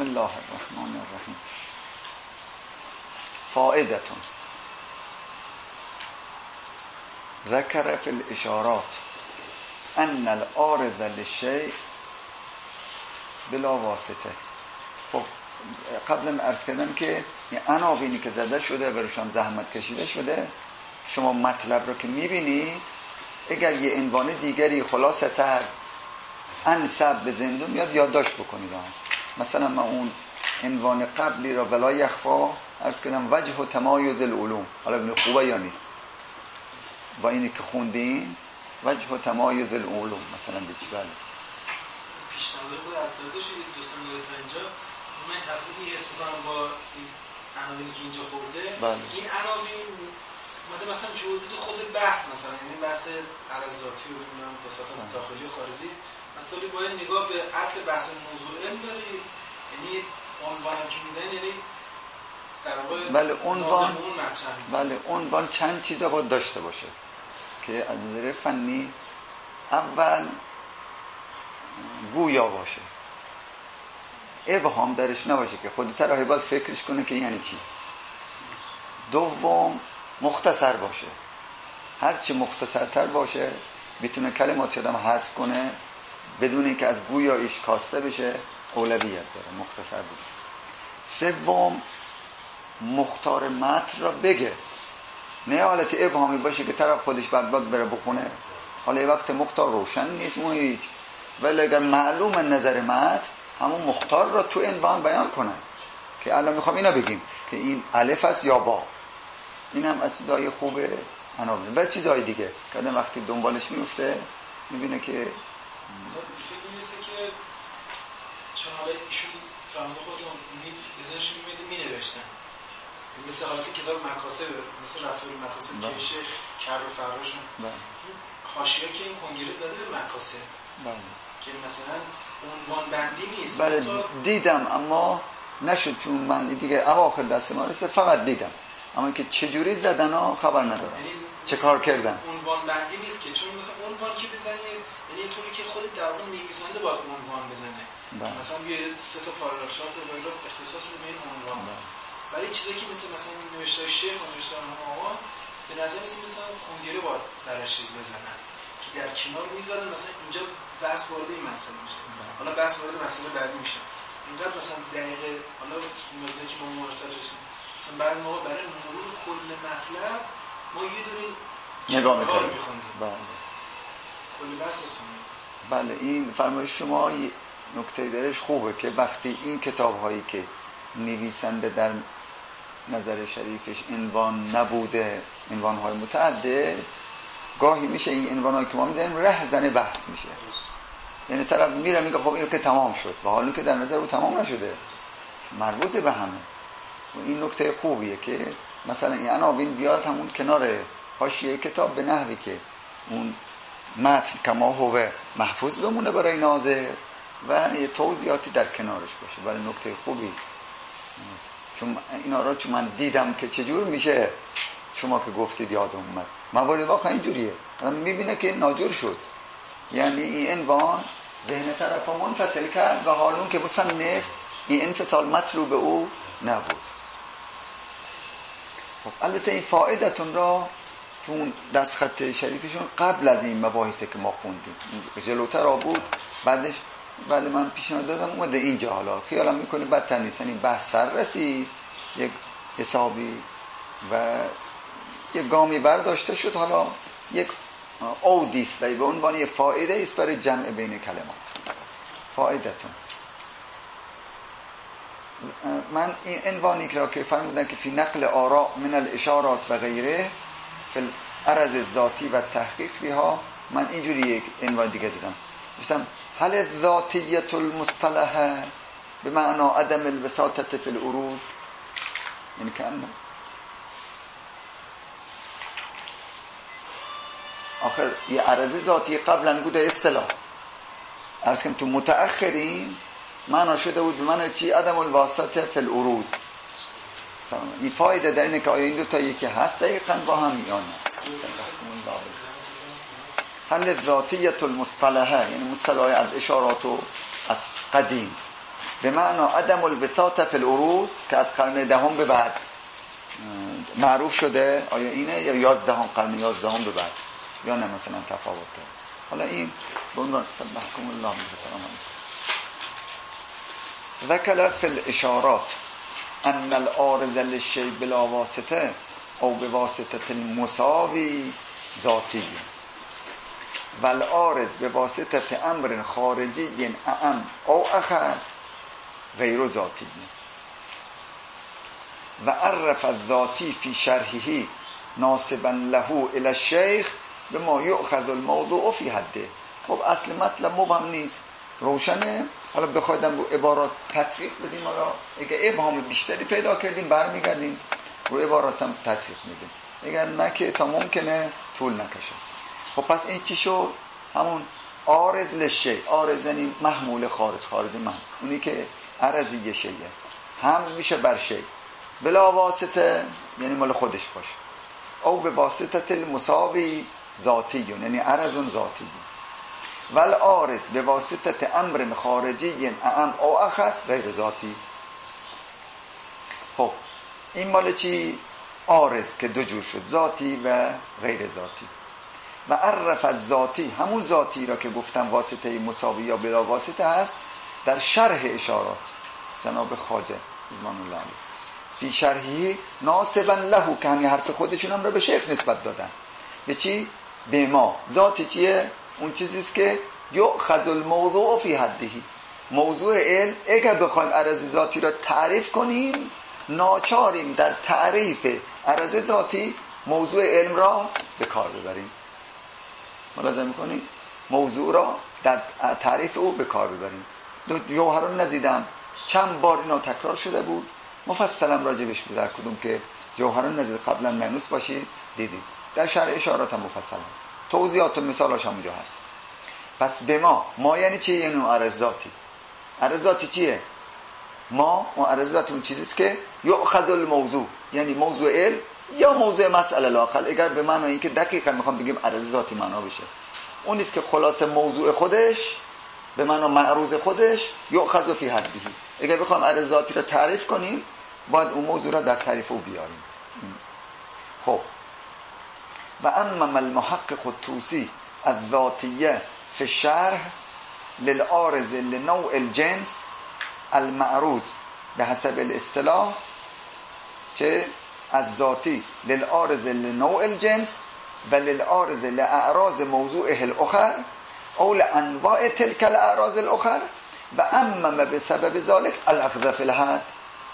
بسم الله الرحمن الرحیم. فائدتون ذکر فی الاشارات ان العارض للشیء بلا واسطه. خب قبلا عرض کردم که این عناوینی که زده شده برشان زحمت کشیده شده، شما مطلب رو که میبینی اگر یه عنوان دیگری خلاصه تر انسب به ذهنتون میاد یادداشت بکنید. مثلا من اون عنوان قبلی را بلا یخفا عرض کردم وجه و تمایز العلوم، حالا ببینید خوبه یا نیست با اینی که خوندین وجه و تمایز العلوم مثلا بچی. بله پیشنهاد بود افزاده شدید دوستان تا اینجا من تفریقی حس می‌کنم با این عناوینی که اینجا خورده. این عناوین اومده مثلا جزئی خود بحث، مثلا یعنی بحث عرضاتی و نمیدونم وساطت داخلی و خارجی، مثلا باید نگاه به اصل بحث موضوع علم داری، یعنی عنوانی که میزنی یعنی در واقع بله عنوان چند چیزا باید داشته باشه که از نظر فنی اول گویا باشه، ابهام درش نباشه که خود طرح باید فکرش کنه که یعنی چی. دوم مختصر باشه، هرچی مختصرتر باشه میتونه کلمات آدم حذف کنه بدون اینکه از گویاییش کاسته بشه، اولویت داره مختصر بود. سوم مختار متن را بگه، نه حالت ابهامی باشه که طرف خودش بعد بره بخونه، حالا یه وقت مختار روشن نیست اون هیچ، ولی اگر معلوم نظر متن همون مختار را تو عنوان بیان کنه که الان میخوام اینا بگیم که این الف است یا با. این هم از چیزای خوبه عناوین. و چیزای دیگه که آدم وقتی دنبالش میفته میبینه که فکر میرسه که چون حالا ایشون فرمانده خودتون بزنشون می-نوشتن مثل حالت کتاب مکاسب، مثل رسول مکاسب که شیخ کر و فراشون حاشیه که این کنگره زده به مکاسب که مثلا عنوان بندی نیست. بله دیدم اما نشد چون من دیگه اواخر دست ما رسید فقط دیدم، اما که چجوری زدن ها خبر ندارم چه کار کردن. عنوان بندی نیست که چون مثلا عنوان که بزنی یعنی طوری که خود در اون نویسنده باید عنوان بزنه مثلا یه سه تا پاراگراف رو باید اختصاص بده این عنوان. ولی چیزی که مثلا نوشته شیخ و نوشته آقا به نظر مثلا کنگره باید درش چیز بزنن که در کنار میذارن مثلا اینجا بحث وارد این مسئله میشه، حالا بحث وارد مسئله بعدی میشه. اینقدر مثلا دقیقه حالا مدتی که با مرسل رسید مثلا بعضی موقع برای مرور کل مطلب ما یه دونه نگاه میکنیم. کلی بحث هستیم. بله این فرمایش شما نکته درش خوبه که وقتی این کتاب هایی که نویسنده در نظر شریفش عنوان نبوده، عنوان های متعدد، گاهی میشه این عنوان هایی که ما میزنیم رهزن بحث میشه، یعنی طرف میره میگه خب این که تمام شد و حالا که در نظر او تمام نشده مربوط به همه. و این نکته خوبیه که مثلا این عناوین بیاد همون کنار حاشیه کتاب به نحوی که اون متن کما هو محفوظ بمونه برای ناظر و یه توضیحاتی در کنارش باشه. ولی نکته خوبی چون اینا را چون من دیدم که چجور میشه شما که گفتید یادم اومد موارد واقعا اینجوریه، آدم میبینه که ناجور شد، یعنی این عنوان ذهن طرف منفصل کرد و حالون که مصنف این انفصال مطلوب او نبود. خب البته این فائدتون را چون دستخط شریفشون قبل از این مباحثه که ما خوندیم جلوتر بود بعدش ولی من پیشنهاد دادم اومده اینجا، حالا خیالم میکنه بدتر نیست، یعنی بحث سر رسید یک حسابی و یک گامی برداشته شد، حالا یک اودیست و به عنوان یک فایده است برای جمع بین کلمات. فایدتون من این عنوانی که فرمودن که فی نقل آراء من الاشارات و غیره فی العرض الذاتی و تحقیق فیها، من اینجوری یک عنوان دیگه دیدم مثلا هل الذاتیت المصطلحه به معنی عدم الوساطه فی العروض، یعنی که آخر یه عرض ذاتی قبلا بوده اصطلاح از که تو متأخرین معنا شده بود به معنی چی؟ عدم الواسطه فی العروض. این فایده در اینه که آیا این دو تا یکی هست دقیقاً با هم یا نه. هل ذاتیت المصطلحه یعنی مصطلح از اشارات و از قدیم به معنی عدم البساط فی العروس که از قرن دهم به بعد معروف شده. آیا اینه یا 11 قرن 11 به بعد، یا نه مثلا تفاوت داره؟ حالا این به عنوان سبحکم الله بسلام ذکر فی الاشارات ان العارض للشیء بلا واسطه او بواسطه المساوی ذاتی و العارض بواسطه امر خارجی اعم او اخص غیر ذاتی و عرف الذاتی فی شرحه ناسبا له الی الشیخ به ما یؤخذ الموضوع فی حده. خب اصل مطلب مبهم نیست، روشنه. حالا بخوایدم رو عبارات تطبیق بدیم، حالا اگه ابهام بیشتری پیدا کردیم برمیگردیم رو عبارات هم تطبیق میدیم، اگر نه که تا ممکنه طول نکشه. خب پس این چی شد؟ همون عارض للشیء. عارض یعنی محمول خارج محمول، اونی که عرضی یه شیء هم میشه بر شیء بلا واسطه، یعنی مال خودش باشه، او به واسطه المساوی ذاتی، یعنی عرض ذاتی. ول عارض به واسطه امر خارجی اعم او اخص غیر ذاتی. خب این مال چی؟ عارض که دو جور شد، ذاتی و غیر ذاتی. و عرف الذاتی، همون ذاتی را که گفتم واسطه مساوی یا بلا واسطه هست، در شرح اشارات جناب خواجه رضوان الله علیه فی شرحی ناسبا له، که همین حرف خودشون هم را به شیخ نسبت دادن. به چی؟ به ما. ذاتی چیه؟ اون چیزیست که یؤخذ الموضوع فی حده. موضوع علم اگر بخوایم عرض ذاتی را تعریف کنیم، ناچاریم در تعریف عرض ذاتی موضوع علم را به کار ببریم. ملاحظه می‌کنید؟ موضوع را در تعریف او به کار ببریم. جوهران ندیدم چند بار اینا تکرار شده بود، مفصلا راجبش بود، در کدوم که جوهران نزد قبلا مانوس باشید دیدید، در شرح اشارات هم مفصلا توضیحات و مثالاش هم اونجا هست. پس به ما یعنی چی؟ یعنی عرض ذاتی. عرض ذاتی چیه؟ ما عرض ذاتی اون چیزیست که یؤخذ الموضوع، یعنی موضوع علم یا موضوع مسئله لاقل، اگر به معنی اینکه دقیقاً میخوام بگیم عرض ذاتی معنا بشه، اون نیست که خلاصه موضوع خودش به معنی معروض خودش یؤخذ فی حده. اگر بخوام عرض ذاتی رو تعریف کنیم باید اون موضوع رو در تعریف او بیاریم. خب و اما المحقق الطوسی الذاتیه فی الشرح للعارض لنوع الجنس المعروض به حسب الاصطلاح، که از ذاتی للعارض لنوع الجنس و للعارض لاعراض موضوعه الاخر او لانواع تلك الاعراض الاخر و اما به سبب ذلك الاخذ فی الحد.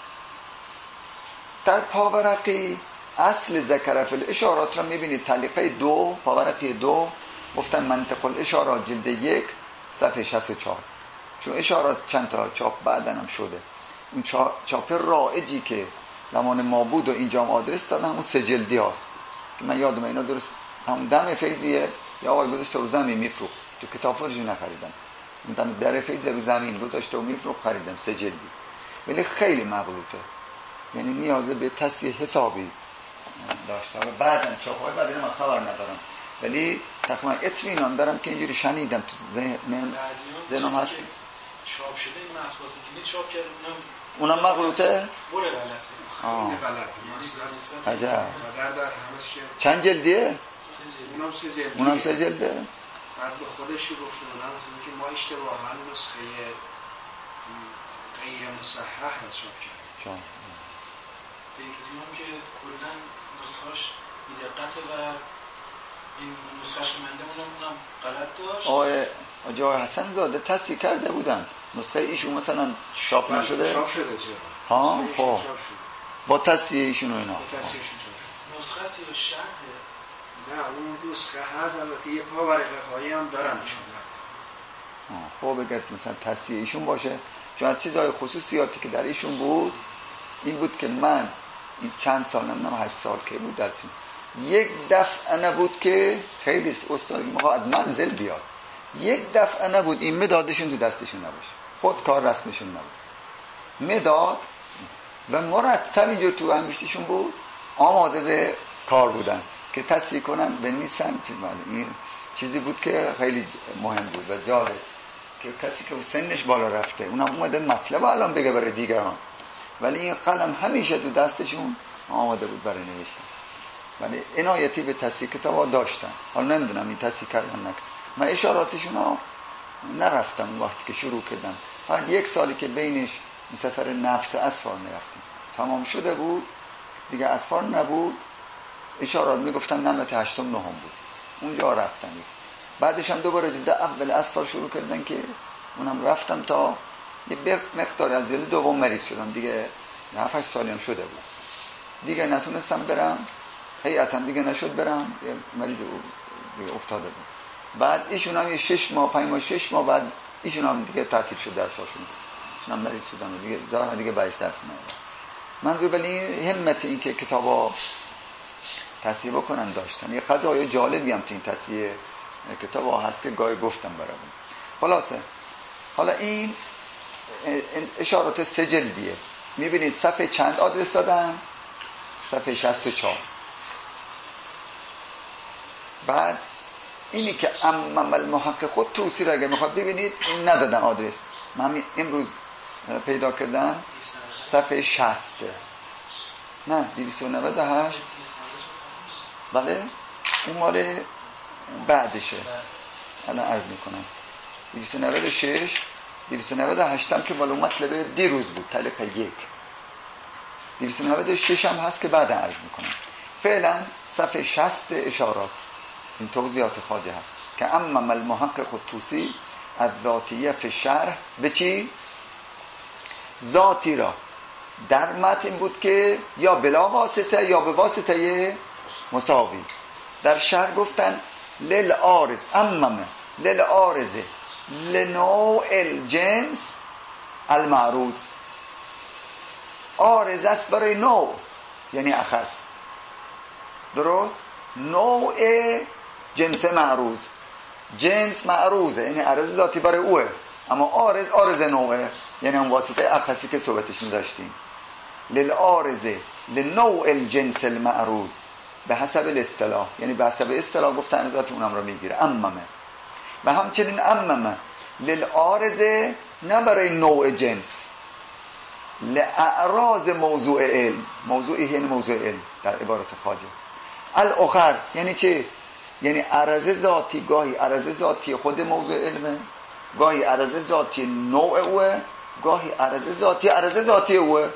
در پاورقی اصل ذکر فی الاشارات را میبینید، تعلیقه 2 پاورقی 2 گفتن منطق الاشارات جلد 1 صفحه 64. چون اشارات چند تا چاپ بعدن هم شده، اون چاپ رائجی که زمان ما بود و اینجا هم آدرس دادن همون 3 جلدی هاست که من یادم اینا درست همون دم فیضیه یا آقای گذاشته رو زمین میفروخت، تو کتاب فروشی نخریدم، اون دم در فیض رو زمین گذاشته و میفروخت، خریدم 3 جلدی، ولی خیلی مغلوطه، یعنی نیاز به تصحیح حسابی داشتم و بعدن چاپ‌های بعد من خبر ندارم، ولی تقریبا اطمینان دارم که اینجوری شنیدم تو ذهنم هست. چاپ شده این مطبوعات دینی چاپ کرده، اونم مغلوطه؟ بوره غلطه. عجب. چند جلدیه؟ اونم 3 جلده. بعد به خودش گفته بودم که ما اشتباها نسخه غیر مصحح چاپ کردیم. دیگه که کلا نسخه‌اش بی‌دقته و این نسخه‌اش منده اونم غلط داشت. آقای حسن زاده تصحیح کرده بودن نسخه ایشون مثلا چاپ نشده؟ چاپ شده ها خب با تصحیح ایشون و اینا نسخه است یا شرحه؟ نه اون نسخه هست، البته یه پاورقه هایی هم دارن خب بگرد مثلا تصحیح ایشون باشه، چون از چیزهای خصوصیاتی که در ایشون بود این بود که من این چند سال نمیدونم 8 سال که بود درسیم یک دفعه نبود که خیلی استاد میخواد از منزل بیاد، یک دفعه نبود این مدادشون تو دستشون نباشه، خود کار رسمشون نبود، مداد و مرتب اینجور تو انگشتشون بود، آماده به کار بودن که تصحیح کنن بنویسن. این چیزی بود که خیلی مهم بود و جالب. که کسی که سنش بالا رفته اونم اومده مطلب الان بگه برای دیگران، ولی این قلم همیشه تو دستشون آماده بود برای نوشتن، ولی عنایتی به تصحیح کتاب داشتن. حالا نمیدونم این تصحیح کردن نکردن، من اشاراتشون ها نرفتم وقتی که شروع کردم، فقط 1 سالی که بینش سفر نفس اسفار نرفتیم، تمام شده بود دیگه، اسفار نبود، اشارات میگفتن نمت 8 9 بود، اونجا رفتم. بعدش هم دوباره جلد اول اسفار شروع کردن که اونم رفتم تا یه مقدار از جلد دوم مریض شدم دیگه، 7 سالی هم شده بود دیگه، نتونستم برم، حقیقتا دیگه نشد برم، یه مریض دیگه افتاده بود. بعد ایشون هم 6 ماه 5 ماه 6 ماه بعد ایشون هم دیگه تعطیل شد درساشون، ایشون هم مریض شدن دیگه، دارن دیگه بهش درس ندادن. منظور ولی همت این که کتابا تصحیح بکنن داشتن. یه قضایای جالبی هم تو این تصحیح کتابا هست که گاهی گفتم برامون. خلاصه حالا این اشارات 3 جلدیه، میبینید صفحه چند آدرس دادن؟ صفحه 64. بعد اینی که امم المحقق خود توصی رو اگه میخواد ببینید این ندادن آدرس، من امروز پیدا کردم صفحه 60 نه 298 بله اون مال بعدشه، الان عرض میکنم 296 298 هم که مال مطلب دیروز بود طریق 1، 296 هم هست که بعد عرض میکنم. فعلا صفحه 60 اشارات این توضیحات خواجه هست که امم المحقق الطوسی از ذاتیه فی شرح به چی؟ ذاتی را در متن بود که یا بلا واسطه یا به واسطه مساوی. در شرح گفتن للعارض امم للعارض لنوع الجنس المعروض، عارض است برای نوع یعنی اخص، درست؟ نوع جنس معروض، جنس معروضه یعنی عرض ذاتی برای اوه، اما عارض نوعه یعنی هم واسطه اخصی که صحبتش می‌داشتیم. للعارض لنوع الجنس المعروض به حسب الاصطلاح، یعنی به حسب اصطلاح گفتن ذات اونم رو میگیره اممه. و همچنین اممه للعارض نه برای نوع جنس، لاعراض موضوع علم، موضوعی یعنی موضوع علم در عبارت خواجه. الاخر یعنی چه؟ یعنی عرض ذاتی، گاهی عرض ذاتی خود موضوع علمه، گاهی عرض ذاتی نوع اوه، گاهی عرض ذاتی اوه.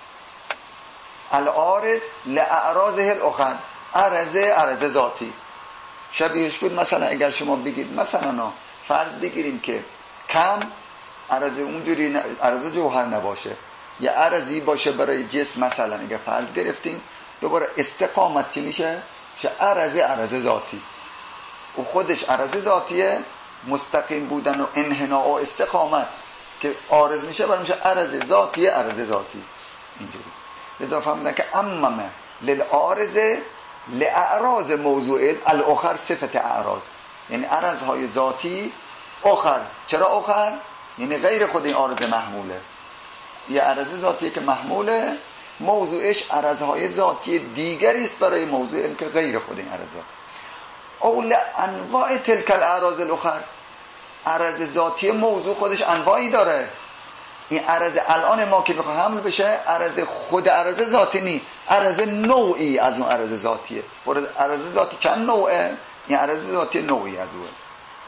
العارض لاعراضه الاخر، عرض ذاتی شبیهش بود. مثلا اگر شما بگید مثلا فرض بگیریم که کم عرض اونجوری عرض جوهر نباشه، یا عرضی باشه برای جسم، مثلا اگر فرض گرفتیم دوباره استقامت چی میشه؟ چه عرض ذاتی، و خودش عرض ذاتیه، مستقیم بودن و انحناء و استقامت که عارض میشه برای میشه عرض ذاتی اینجوری. لذا فهمیدن که اممه للعارض لاعراض موضوع الاخر صفت اعراض، یعنی عرضهای ذاتی اخر. چرا اخر؟ یعنی غیر خود این عارض محموله، یه عرض ذاتی که محموله، موضوعش عرضهای ذاتی دیگری است برای موضوع که غیر خود این عرض. اول انواع تلک الاعراض الاخر، عرض ذاتی موضوع خودش انواعی داره. این عرض الان ما که میخواه حمل بشه عرض خود عرض ذاتی نی، عرض نوعی از اون عرض ذاتیه. عرض ذاتی چند نوعه؟ این عرض ذاتی نوعی از اونه.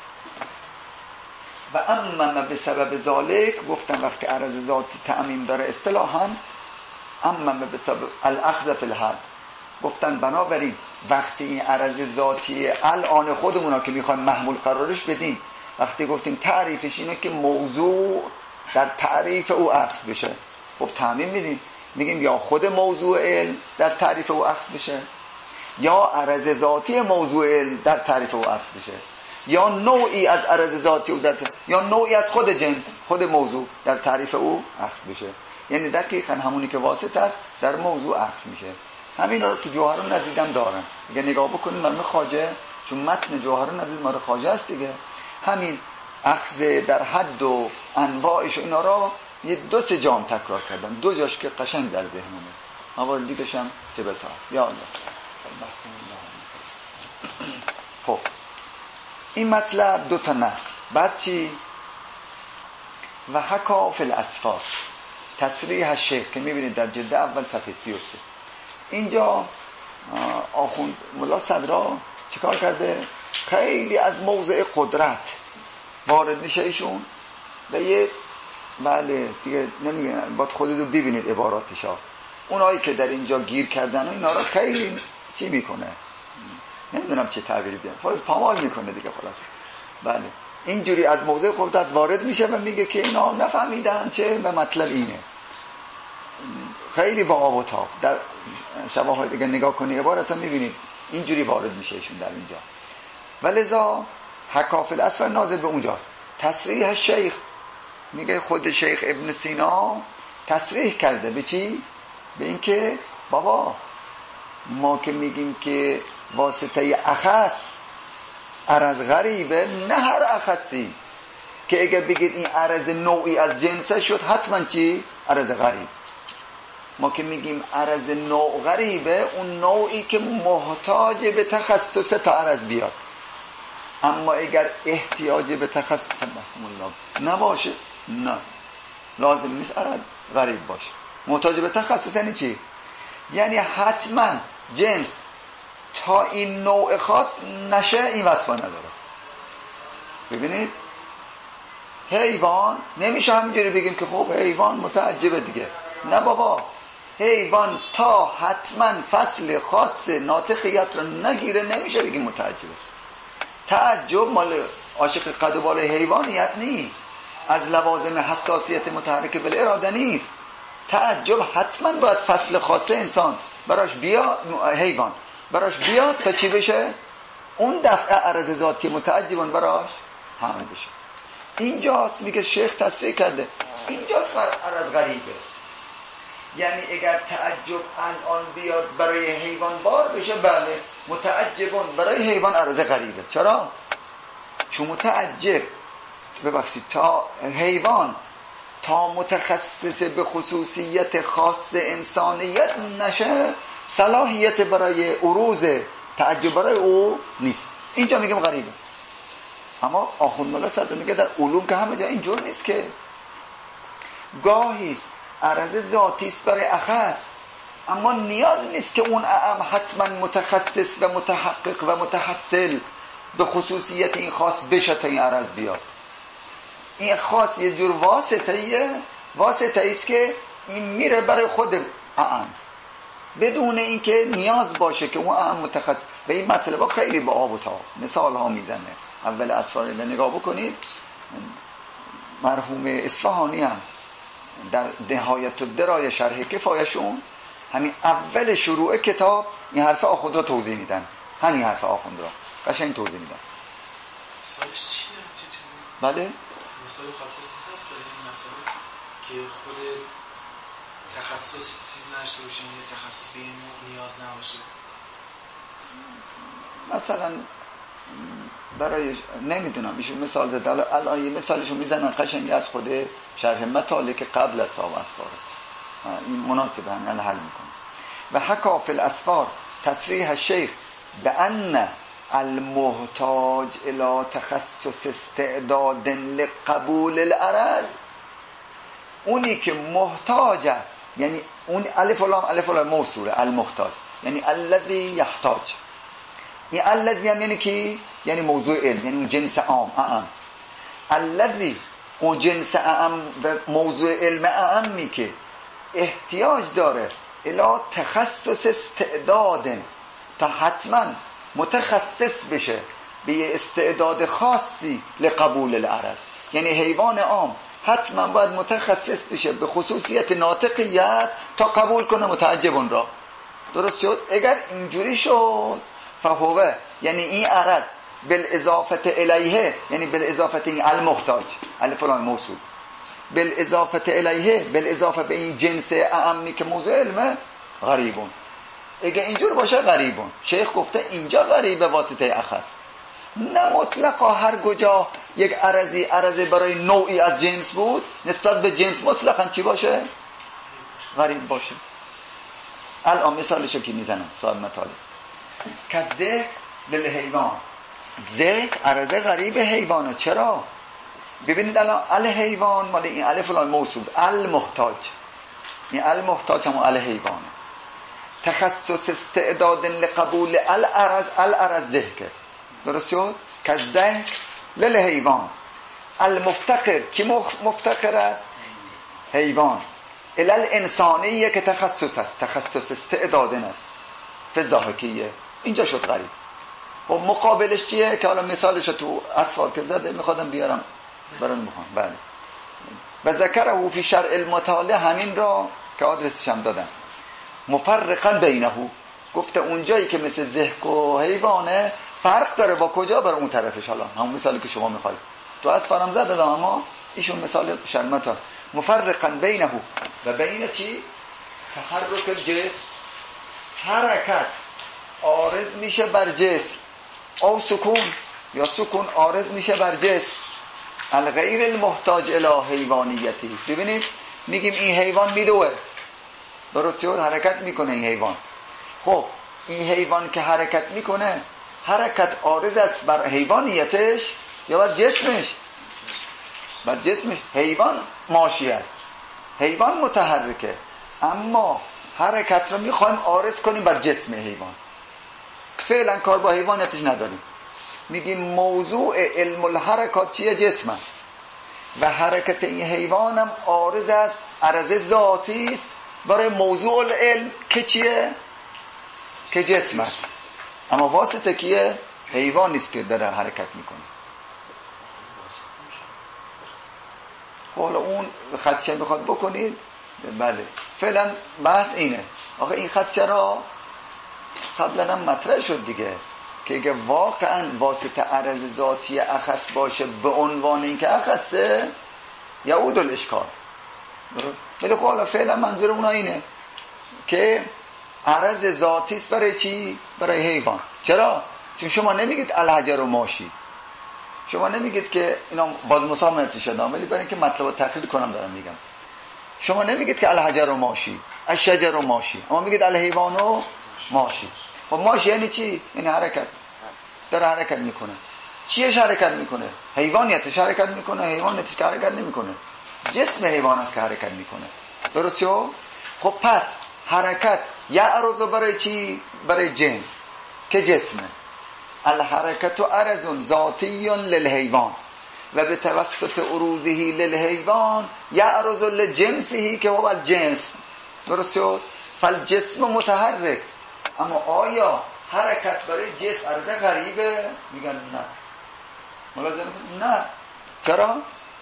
و امم به سبب ذالک گفتن وقتی عرض ذاتی تعمیم داره اصطلاحاً، امم به سبب الاخذ فی الحد، گفتن بنابراین وقتی این عرض ذاتی الان خودمونا که میخوایم محمول قرارش بدیم، وقتی گفتیم تعریفش اینه که موضوع در تعریف او عکس بشه، خب تعمیم میدیم، میگیم یا خود موضوع علم در تعریف او عکس بشه، یا عرض ذاتی موضوع علم در تعریف او عکس بشه، یا نوعی از عرض ذاتی او یا نوعی از خود جنس خود موضوع در تعریف او عکس بشه. یعنی دقیقاً همونی که واسط است در موضوع عکس میشه. همین رو تو جوهر النضید هم دارن، اگه نگاه بکنید مرموم خواجه، چون متن جوهر النضید مال خواجه است دیگه، همین اخذ در حد و انواعش و اینا را یه 2-3 جام تکرار کردم، 2 جاش که قشنگ در ذهنمه، اول دیگه‌ش هم چه بسا یا الله. خب این مطلب 2 تا نه. بعد چی؟ و حکا فی الاسفار تصریح شیخ که میبینید در جلد اول صفحه 33. اینجا آخوند ملا صدرا چیکار کرده؟ خیلی از موضع قدرت وارد میشه ایشون و یه بله دیگه نمیگن، باید خودتون ببینید عباراتشا. اونایی که در اینجا گیر کردن و اینا رو خیلی چی میکنه، نمیدونم چه تعبیری بیان، خلاص پامال میکنه دیگه. خلاص بله اینجوری از موضع قدرت وارد میشه و میگه که اینا نفهمیدن چه و مطلب اینه. خیلی با آب و تاب در شواهد دیگه نگاه کنی عبارت رو میبینید اینجوری وارد میشه ایشون در اینجا. ولذا حکافل الاسفار نازل به اونجاست. تصریح شیخ میگه خود شیخ ابن سینا تصریح کرده به چی؟ به این که بابا ما که میگیم که واسطه اخص عرض غریبه، نه هر اخصی که اگر بگید این عرض نوعی از جنسه شد حتما چی؟ عرض غریب. ما که میگیم عرض نوع غریبه اون نوعی که محتاج به تخصص تا عرض بیاد. اما اگر احتیاج به تخصص نباشه نه لازم نیست عرض غریب باشه. محتاج به تخصص یعنی چی؟ یعنی حتما جنس تا این نوع خاص نشه این وصفا نداره. ببینید حیوان نمیشه همینجوری بگیم که خب حیوان متعجبه دیگه. نه بابا، حیوان تا حتما فصل خاص ناطقیت رو نگیره نمیشه بگیم متعجبه. تعجب مال عاشق قد و بالای حیوانیت نیست، از لوازم حساسیت متحرک بالاراده نیست. تعجب حتما باید فصل خاص انسان براش بیاد، حیوان براش بیاد تا چی بشه؟ اون دفعه عرض ذاتی متعجبان براش همه بشه. اینجاست میگه شیخ تصریح کرده اینجاست عرض غریبه. یعنی اگر تعجب الان بیاد برای حیوان بار بشه، بله متعجبون برای حیوان عرض غریبه. چرا؟ چون متعجب ببخشید تا حیوان تا متخصص به خصوصیت خاص انسانیت نشه صلاحیت برای عروض تعجب برای او نیست. اینجا میگم غریبه. اما آخوند ملا صدر میگه در علوم که همه جا اینجور نیست که گاهی عرض ذاتی است برای اخص، اما نیاز نیست که اون اعم حتما متخصص و متحقق و متحصل به خصوصیت این خاص بشه تا این عرض بیاد. این خاص یه جور واسطه است که این میره برای خود اعم بدون اینکه نیاز باشه که اون اعم متخصص. و این مطلب خیلی با آب و تاب مثال ها میزنه. اول اسفار رو نگاه بکنید، مرحوم اصفهانی هم در نهایت الدرایه شرح کفایشون همین اول شروع کتاب این حرف آخوند را توضیح میدن. همین حرف آخوند را قشنگ توضیح میدن. بله مثال خاطر هست برای این مسئله که خود تخصص چیز نشته باشه، یه تخصص به این نیاز نباشه. مثلا برای نمیدونم ایشون مثال زده، الان یه مثالشو میزنن قشنگ از خود شرح مطالعه که قبل از صاحب اسفاره، این مناسبه هم حل میکنه. و حکا فی الاسفار تصریح شیخ به ان المحتاج الى تخصص استعداد لقبول العرض، اونی که محتاج است، یعنی اون الف و لام موصوله، المحتاج یعنی الذی یحتاج. این الذی یعنی کی؟ یعنی موضوع علم، یعنی اون جنس عام. الذی اون جنس عام و موضوع علم عامی که احتیاج داره الی تخصص استعداد تا حتما متخصص بشه به یه استعداد خاصی لقبول العرض. یعنی حیوان عام حتما باید متخصص بشه به خصوصیت ناطقیت تا قبول کنه متعجبون را. درست شد؟ اگر اینجوری شد فهوه، یعنی این عرض بالاضافه الیه، یعنی بالاضافه این المحتاج الف لام موصول، بالاضافه الیه بالاضافه به این جنس اعمی که موضوع علمه، غریبون. اگه اینجور باشه غریبون. شیخ گفته اینجا غریبه واسطه اخص، نه مطلقا هر کجا یک عرضی برای نوعی از جنس بود نسبت به جنس مطلقا چی باشه؟ غریب باشه. الان مثالشو که میزنم صاحب مطالب که ذکر للحیوان، ذکر عرض غریب حیوانه. چرا؟ ببینید الان الحیوان مال این الف لام موصول المحتاج، این المحتاج هم الحیوانه. تخصص استعداد لقبول العرض ذکر، درست شد؟ که ذکر للحیوان. المفتقر کی مفتقر است؟ حیوان. الانسانیه که تخصص است، تخصص استعداد است. فضاحکیه اینجا شد غریب. و مقابلش چیه که حالا مثالش تو اصفار که زده میخوادم بیارم برام بخوام. بله. و ذکره فی شرع المطالعه، همین را که آدرسش هم دادم، مفرقا بینه، گفته اونجایی که مثل ذهن و حیوانه فرق داره با کجا، بر اون طرفش. حالا همون مثالی که شما میخواید تو اصفارم زده، اما ایشون مثال شرمتا مفرقا بینه و بین چی؟ تحرک الجسم، حرکت عارض میشه بر جسم، او سکون یا سکون عارض میشه بر جسم، الغیر المحتاج الی حیوانیتی. ببینید میگیم این حیوان میدوه، درست شد؟ حرکت میکنه این حیوان. خب این حیوان که حرکت میکنه، حرکت عارض است بر حیوانیتش یا بر جسمش؟ بر جسمش. حیوان ماشی است، حیوان متحرکه، اما حرکت رو میخوایم عارض کنیم بر جسم حیوان. فعلا کار با حیوانیتش نداریم. میگیم موضوع علم الحرکات چیه؟ جسم است و حرکت این حیوان هم عارض است، عرض ذاتی است برای موضوع العلم که چیه؟ که جسم است، اما واسطه کیه؟ حیوان نیست که داره حرکت میکنه. حالا اون خدشه میخواد بکنید، بله فعلا بحث اینه. آخه این خدشه را قبلا هم مطرح شد دیگه، که اگه واقعا واسطه عرض ذاتی اخص باشه به عنوان این که اخصه یعود الاشکال. ولی خب حالا فعلا منظور اونا اینه که عرض ذاتی است برای چی؟ برای حیوان. چرا؟ چون شما نمیگید الحجر و ماشی، شما نمیگید که اینا باز مسامحتی شدن، ولی برای اینکه مطلب تحلیل کنم دارم میگم، شما نمیگید که الحجر و ماشی، الشجر و ماشی، اما میگید الحیوان و ماشی. و ماشی یعنی چی؟ یعنی حرکت، داره حرکت میکنه. چیش حرکت میکنه؟ حیوانیتش حرکت میکنه، حیوانیتش که حرکت نمیکنه، جسم حیوان است که حرکت میکنه. درست شد؟ خب پس حرکت یعرض برای چی؟ برای جنس که جسمه. الحرکت عرض ذاتی للحیوان و به توسط عروضه للحیوان یعرض لجنسه که هو الجنس. درست شد؟ فالجسم متحرک. اما آیا حرکت برای جسم عرض غریبه؟ میگن نه. ملازم نه. چرا؟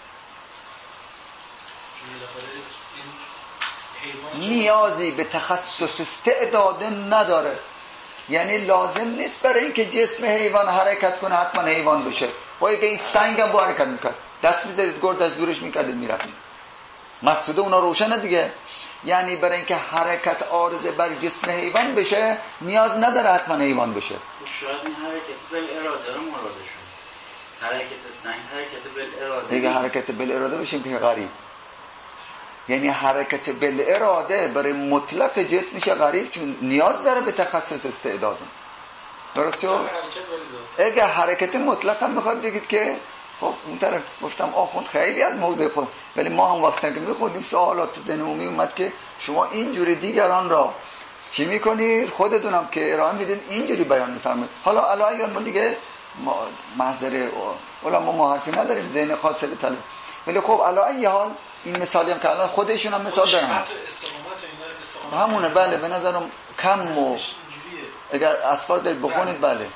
نیازی به تخصص استعداد نداره. یعنی لازم نیست برای اینکه جسم حیوان حرکت کنه حتما حیوان بشه. باید که این سنگ هم با حرکت میکرد، دست میذارید گرد از دورش میکردید میرفتید. مقصود اونا روشنه دیگه. یعنی برای اینکه حرکت عارض بر جسم حیوان بشه نیاز نداره حتما حیوان بشه. شاید این حرکت بالاراده رو مرادشون، حرکت سنگ حرکت بالاراده دیگه، حرکت بالاراده بشیم که غریب. یعنی حرکت بالاراده برای مطلق جسم میشه غریب، چون نیاز داره به تخصص استعداد. درست شد؟ اگه حرکت مطلق هم میخواد بگید که خب اون طرف گفتم آخوند خیلی از موضوع خود، ولی ما هم وقتی که میخوندیم سوالات ذهن عمومی اومد که شما اینجوری دیگران را چی میکنید، خودتونم که ارائه میدین اینجوری بیان میفرمایید. حالا علاوه بر دیگه محضر علما ما حرفی نداریم، ذهن خاص طلب. ولی خب علاوه حال این مثالی هم که الان خودشون هم مثال دارن همونه. بله به نظرم کم و اگر اصفار دارید بخونید. بله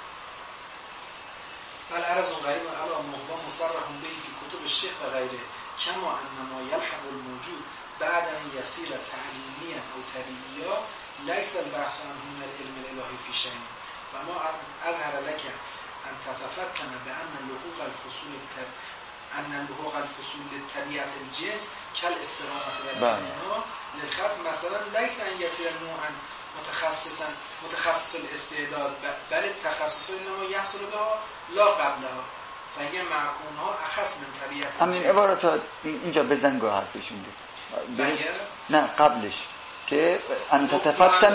فالعرض غریب علی مهما مصرح به فی کتب الشیخ و غیره کما ان ما یلحق الموجود بعد ان یصیر تعلیمیا او طبیعیا لیس البحث عنه من العلم الالهی فی شیء و ما اظهر لك ان تتفتن بان لحوق الفصول لطبیعت الجنس كالاستقامة والبناء للخط مثلا ليس ان يصير نوعا متخصص الاستعداد بل التخصص انما يحصل بها لا قبلها فهي معكونها اخص من طبیعت. همین عبارات اینجا بزن گوه حرفشون دید. نه قبلش که ان تتفتن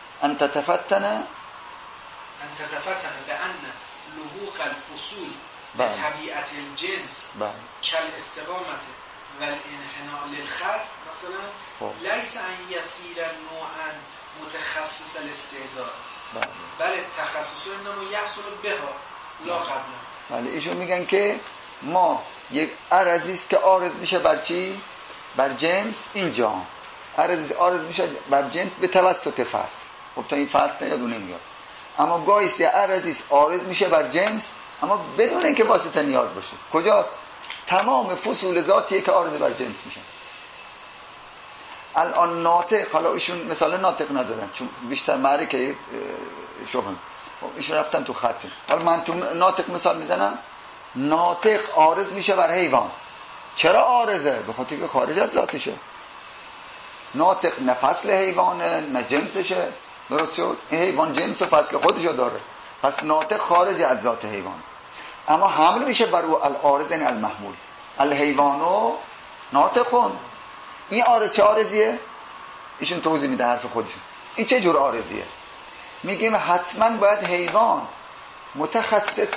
بان لحوق الفصول بله. طبیعت الجنس بله. کل استقامت و الانحناء للخط مثلا لیس ان یسیر نوعا متخصص الاستعداد بله تخصص انما یحصل بها لا قبلا. بله ایشون میگن که ما یک عرضی است که عارض میشه بر چی؟ بر جنس. اینجا عارض میشه بر جنس به توسط فصل. خب تا این فصل یادونه نمیاد. اما گاهی است عرضی است عارض میشه بر جنس اما بدون اینکه واسطه نیاز باشه. کجاست؟ تمام فصول ذاتیه که عارض بر جنس میشه. الان ناطق، حالا ایشون مثال ناطق نذارن چون بیشتر معرکه شغل، ایشون رفتن تو خط. حالا من تو ناطق مثال میزنم. ناطق عارض میشه بر حیوان. چرا عارضه؟ به خاطر که خارج از ذاتشه. ناطق نه فصل حیوانه نه جنسشه. درست شد؟ این حیوان جنس و فصل خودشو داره، پس ناطق خارج از ذات حیوان. اما حمل میشه بر او العارض یعنی المحمول. الحیوانو ناطقون. این عارض چه عارضیه؟ ایشون توضیح میده حرف خودشون. این چه جور عارضیه؟ میگیم حتما باید حیوان متخصص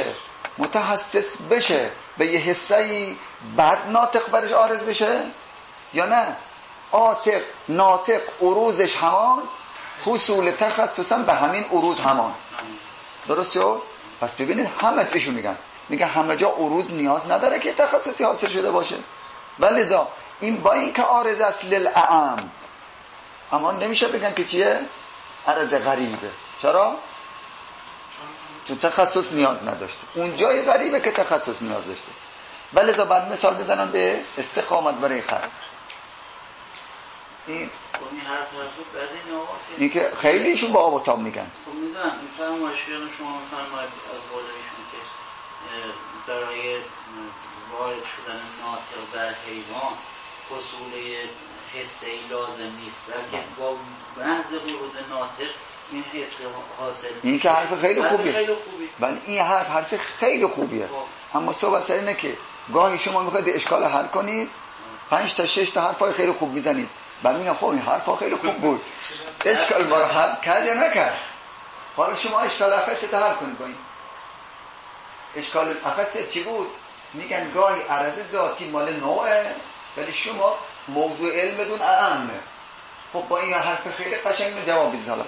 بشه به یه حسایی بعد ناطق برش عارض بشه یا نه؟ ناطق عروضش همان، حصول تخصصا به همین عروض همان. درست شد؟ پس ببینید همه پیشون میگن همه جا عروض نیاز نداره که تخصصی حاصل شده باشه. ولذا این با این که عارض است للعام، اما نمیشه بگن که چیه؟ عرض غریبه. چرا؟ چون تخصص نیاز نداشته. اون جای غریبه که تخصص نیاز داشته. ولذا بعد مثال بزنم به استقامت برای خلق. این که خیلیشون با آب و تاب میگن. خب میدونم این مشکل شما میفرمایید از قولشون که برای وارد شدن ناطق در حیوان حصول حسه‌ای لازم نیست، بلکه با محض ورود ناطق این حس حاصل. این که حرف خیلی خوبیه. ولی این حرف خیلی خوبیه. اما صحبت سر اینه که گاهی شما میخواید اشکال حل کنید 5 تا 6 تا حرفای خیلی خوب میزنید. بعد میگم خب این حرفا خیلی خوب بود. اشکال ما حل کرد یا نکرد؟ حالا شما اشکال اخصت حل کنید با این. اشکال اخصت چی بود؟ میگن گاهی عرض ذاتی مال نوعه ولی شما موضوع علمتون اعمه. خب با این حرف خیلی قشنگ جواب بدید. حالا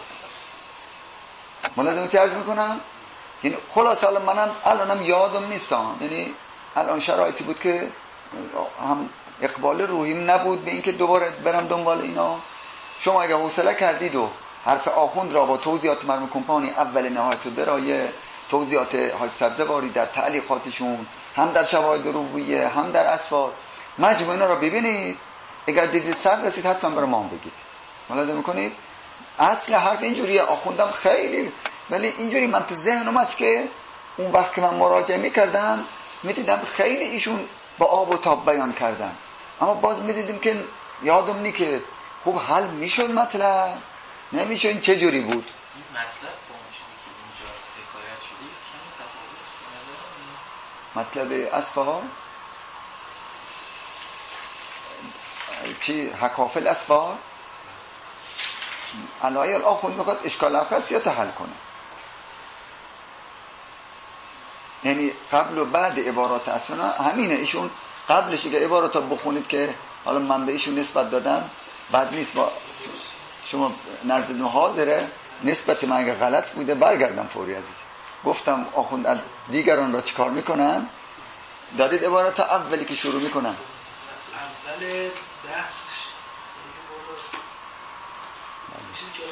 ملازم عرض میکنم یعنی خلاص الانم یادم نیستم، یعنی الان شرایطی بود که هم اقبال روحیم نبود به اینکه دوباره برم دنبال اینا. شما اگه حوصله کردید و حرف آخوند را با توضیحات مرحوم کمپانی اول نهایت و درایه، توضیحات حاج سبزواری در تعلیقاتشون، هم در شواهد روحیه، هم در اسفار، مجموع اینا را ببینید. اگر دیدید سر رسید حتما برای ما بگید. ملاحظه میکنید اصل حرف اینجوریه. آخوندم خیلی، ولی اینجوری من تو ذهنم است که اون وقت که من مراجعه میکردم میدیدم خیلی ایشون با آب و تاب بیان کردن، اما باز میدیدیم که یادم نی که خوب حل میشد مطلب نمیشه. این چه جوری بود؟ این مطلب اینجا حکایت شده مطلب اصفهان چی؟ حکافل اصفهان علایه الاخوند میخواد اشکال اخصیت حل کنه. یعنی قبل و بعد عبارات اصلا همینه. ایشون قبلش که عبارات بخونید که حالا من به ایشون نسبت دادم بعد نیست با شما نزد حاضره نسبت من اگه غلط بوده برگردم فوری ازش. گفتم آخوند از دیگران را چیکار میکنن؟ دارید عبارات اولی که شروع میکنن اول دست چیزی که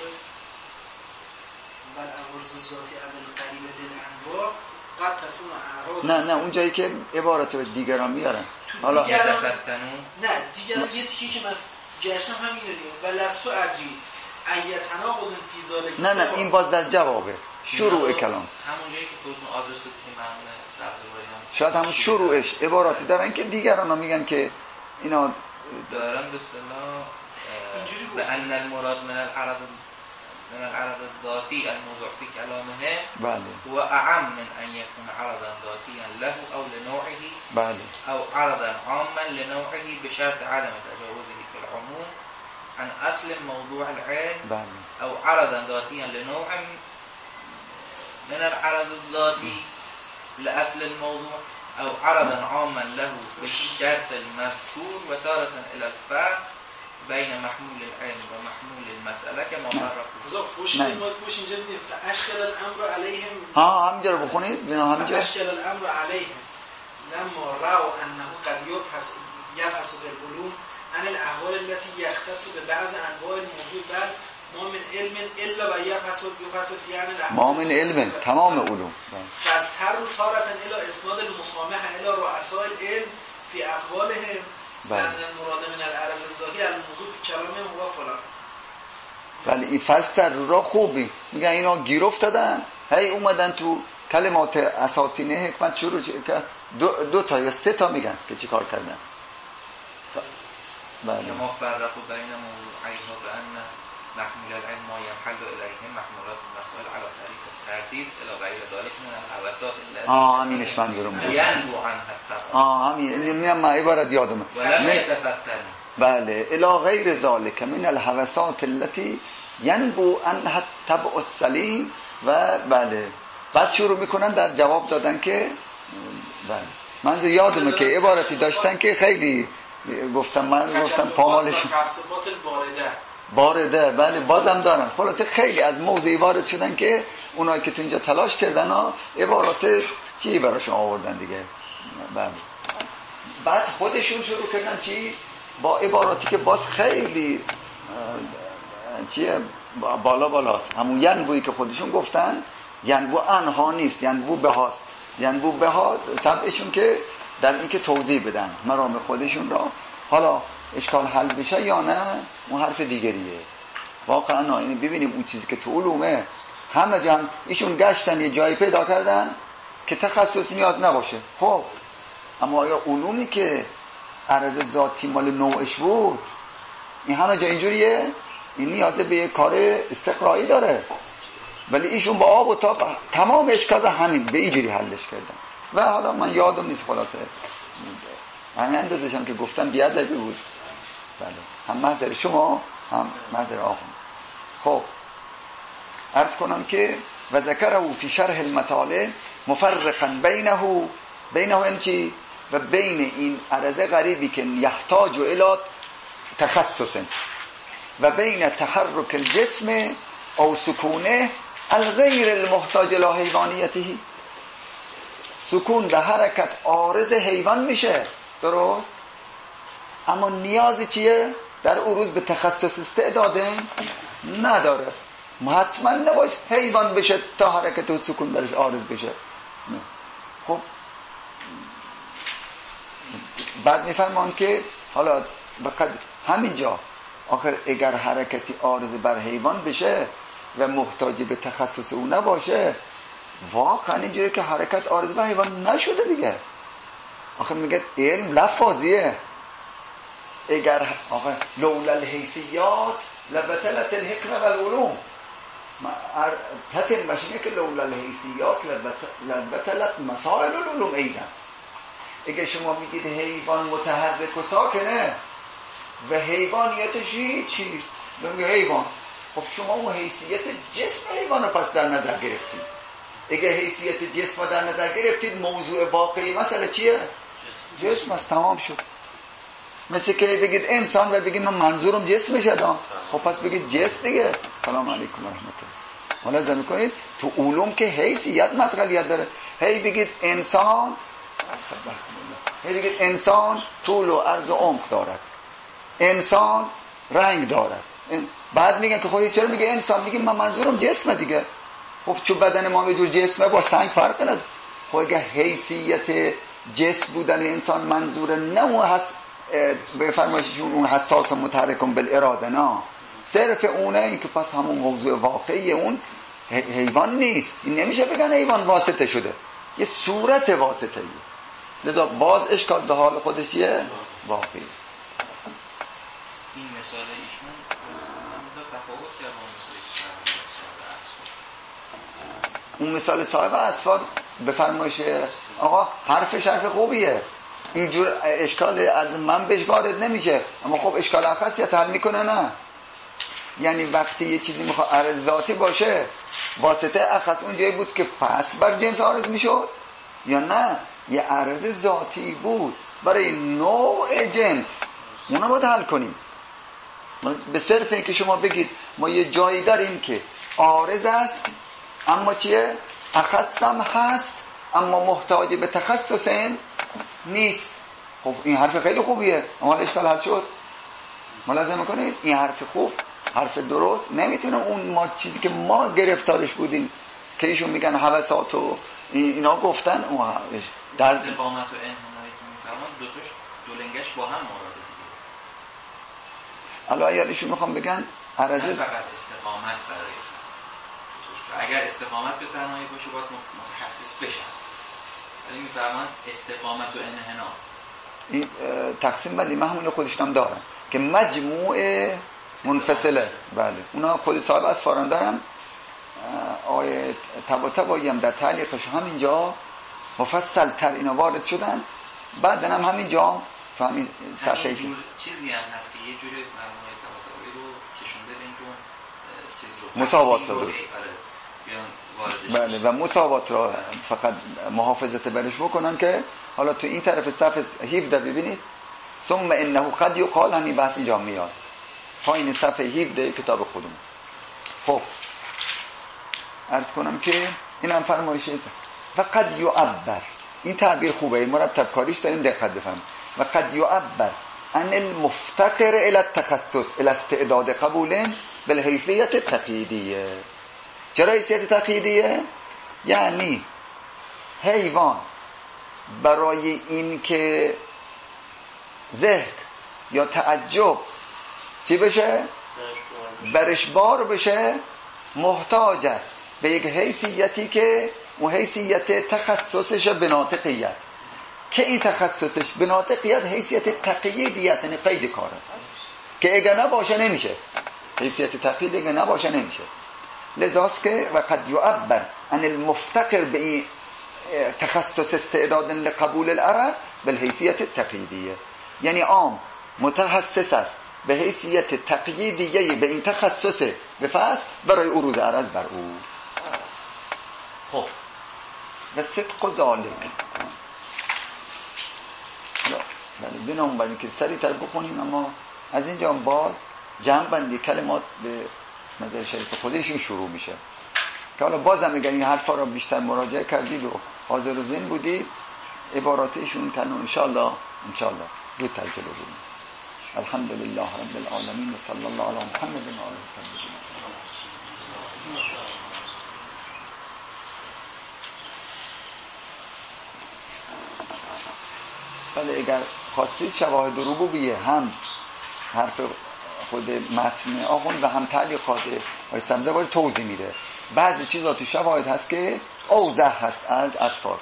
بعد عوارض ذاتی اول قریبه للانواع قد تكون اعراض. نه اون جایی که عبارات به دیگران میارن. حالا نه دیگران یه تیکی که من گشتم همینه دیگه ولستو ادری ایتناقض فی ذلک. نه این باز در جوابه شروع کلام. همون جایی که خودمون آدرس دادیم معنی سبزواری هم شاید همون شروعش عباراتی دارن که دیگران ها میگن که اینا دارن به اصطلاح به ان المراد من العرض الذاتي الموضوع في كلامه هو اعم من ان يكون عرضا ذاتيا له او لنوعه او عرضا عاما لنوعه بشرط عدم تجاوزه في العموم عن اصل موضوع العلم او عرضا ذاتيا لنوع من العرض الذاتي لأصل الموضوع أو عرضا عاما له بالشرط المذكور وتارة إلى الفرق بين محمول العلم ومحمول المسألة كما فرقوا. فوش اینجا دیدیم فأشكل الأمر عليهم. همینجا رو بخونید. فأشكل الأمر عليهم لما رأوا أنه قد يبحث بالعلوم عن الأحوال التي يختص ببعض أنواع الموضوع بل ما من علم إلا و يبحث في عن الأحوال. ما من علم تمام علوم. فاضطروا تارة إلى إسناد المسامحة إلى رؤساء العلم في أقوالهم أن المراد من العرض الذاتی الموضوع في کلامهم و فلان. ولی این فستر را خوبی میگن اینا گیر افتادن، هی اومدن تو کلمات اساطینه حکمت شروع که دو تا یا سه تا میگن که چی کار کردن. بله ما فرقوا بین موضوعین و بأن محمول العلم ما ينحل إليه محمولات المسائل على طريق الترديد إلى غير ذلك من الحواسات التي همینش من گرم ينبو عنها همین ما عبارت یادمه ولم يتفتن بله إلى غير ذلك من الحواسات التي ينبو عنها الطبع السليم و بله بعد شروع میکنن در جواب دادن که بله من یادمه که عبارتی داشتن که خیلی گفتم پامالش بارده بله بازم دارن. خلاصه خیلی از موضوعی وارد شدن که اونایی که تو اینجا تلاش کردن عبارات چی براشون آوردن دیگه. بله بعد خودشون شروع کردن چی با عباراتی که باز خیلی چیه بالاست. همون ینبویی که خودشون گفتن ینبو انها نیست، ینبو بهاست. ینبو بها طبعشون که در این که توضیح بدن مرام خودشون را. حالا اشکال حل بشه یا نه اون حرف دیگریه. واقعا این ببینیم اون چیزی که تو علومه همه جا ایشون گشتن یه جایی پیدا کردن که تخصص نیاز نباشه. خب اما آیا علومی که عرض ذاتی مال نوعش بود این همه جا اینجوریه؟ این نیاز به یه کار استقرایی داره. ولی ایشون با آب و تاب تمام اشکال رو همین به اینجوری حلش کردن. و حالا من یادم نیست خلاصه همین اندازشم که گفتم بیادبی بود. بله هم محضر شما هم محضر آخون. خب عرض کنم که و ذکره فی شرح المطالع مفرقا بینه این چی و بین این عرض غریبی که یحتاج الی تخصص و بین تحرک الجسم او سکونه الغیر المحتاج الی حیوانیته. سکون به حرکت عارض حیوان میشه درست، اما نیازی چیه؟ در عروض به تخصص استعداده نداره. حتما نباید حیوان بشه تا حرکت و سکون برش عارض بشه. خب بعد میفرمان که حالا همینجا آخر اگر حرکتی عارض بر حیوان بشه و محتاج به تخصص او نباشه واقعا اینجوری که حرکت عارض بر حیوان نشده دیگه. آخر میگه علم لفاظیه. اگر آخر لولا الحیثیات لبطلت الحکم والعلوم تتم بشینه که لولا الحیثیات لبطلت مسائل العلوم ایزن. اگر شما میگید حیوان متحرک و ساکنه و حیوانیتش چی؟ میگه حیوان. خب شما اون حیثیت جسم حیوان رو پس در نظر گرفتید. اگر حیثیت جسم رو در نظر گرفتید موضوع واقعی مسئله چیه؟ جسم است. تمام شد. مثل که بگید انسان و بگید من منظورم جسمشه دا. خب پس بگید جسم دیگه. سلام علیکم و رحمت الله. ملاحظه میکنید تو علوم که حیثیت مطرحیت داره. هی بگید انسان طول و عرض و عمق دارد، انسان رنگ دارد. بعد میگن که خودی چرا میگه انسان؟ میگه من منظورم جسمه دیگه. خب چون بدن ما به جور جسمه با سنگ فرق نداره. خب اگه حیثیت جسم بودن انسان منظور نه اون هست به فرمایششون اون حساس و متحرکم بالاراده نه صرف اونه، این که پس همون موضوع واقعی اون حیوان نیست. این نمیشه بگن حیوان واسطه شده، یه صورت واسطه ایه. لذا باز اشکال به حال خودش یه واقعی. این مثال ایشون تفاوت کرد اون مثال صاحب اسفاد به فرمایش آقا حرفش حرف خوبیه، اینجور اشکال از من بهش وارد نمیشه، اما خب اشکال اخصیت حل میکنه نه. یعنی وقتی یه چیزی میخواد عرض ذاتی باشه واسطه اخص اون جایی بود که فصل بر جنس عارض میشد یا نه یه عرض ذاتی بود برای نوع جنس، اونا باید حل کنیم. به صرف این که شما بگید ما یه جایی داریم که عارض است اما چیه؟ اخصم هست اما محتاج به تخصص نیست. خب این حرف خیلی خوبیه، اما اشکال حل شد. ملاحظه میکنید این حرف خوب، حرف درست. نمیتونه اون ما چیزی که ما گرفتارش بودیم که ایشون میگن حواسات و اینا گفتن اون در استقامت و انحنایی که میفرمان دوتاش دولنگش با هم مراده دیگه. الان اگر ایشون میخوام بگن عرضه فقط استقامت برای اگر استقامت به تنهایی باشه باید متخصص بشن، ولی میفرمان استقامت و انحنا این تقسیم بندی من همون خودش هم دارم که مجموعه منفصله. بله اونا خود صاحب از فاران دارم. آیه تبایی هم در تعلیقش همینجا مفصل تر اینا وارد شدن. بعد هم همینجا تو همین صفحه چیزی هم هست که یه جوری مرمومه تبایی رو کشونده به اینکه چیز رو مساوات رو بله و مساوات را فقط محافظت برش بکنن که حالا تو این طرف صفحه 17 ببینید ثم انه قد یقال، همین بحث اینجا میاد پایین صفحه 17 کتاب خودمون. خب عرض کنم که این هم فرمایشه و قد یعبر، این تعبیر خوبه مرتب کاریش داریم دقت بفهم. و قد یعبر عن المفتقر الى التخصص الى استعداد قبول بالحیثیت تقییدیه. چرا حیثیت تقییدیه؟ یعنی حیوان برای این که ذهن یا تعجب چی بشه؟ برش بار بشه، محتاج است به یک حیثیتی که اون حیثیت تخصصش به ناطقیت، که این تخصصش به ناطقیت حیثیت تقییدی است، یعنی قید کاره که اگه نباشه نمیشه. حیثیت تقیید اگه نباشه نمیشه. لذاست که و قد یعبر عن المفتقر به این تخصص استعداد لقبول العرض بالحیثیت تقییدیه، یعنی عام متخصص است به حیثیت تقییدیه به این تخصص به فصل برای عروض عرض بر او. خب و صدق و ذالک بله بنام برای که سریع تر بخونیم، اما از اینجا باز جمع بندی کلمات به نظر شریف خودشون شروع میشه که حالا بازم اگر این حرفا را بیشتر مراجعه کردید و حاضر و ذهن بودید عباراتشون کنون انشاءالله زودتر جلو بریم. الحمدلله رب العالمین و صلی الله علی محمد و آله الطاهرین. بله اگر خواستید شواهد ربوبیه هم حرف خود متن آخوند و هم تعلیقات های سمزه باید توضیح میده. بعضی چیزا تو شواهد هست که اوضح هست از اسفار.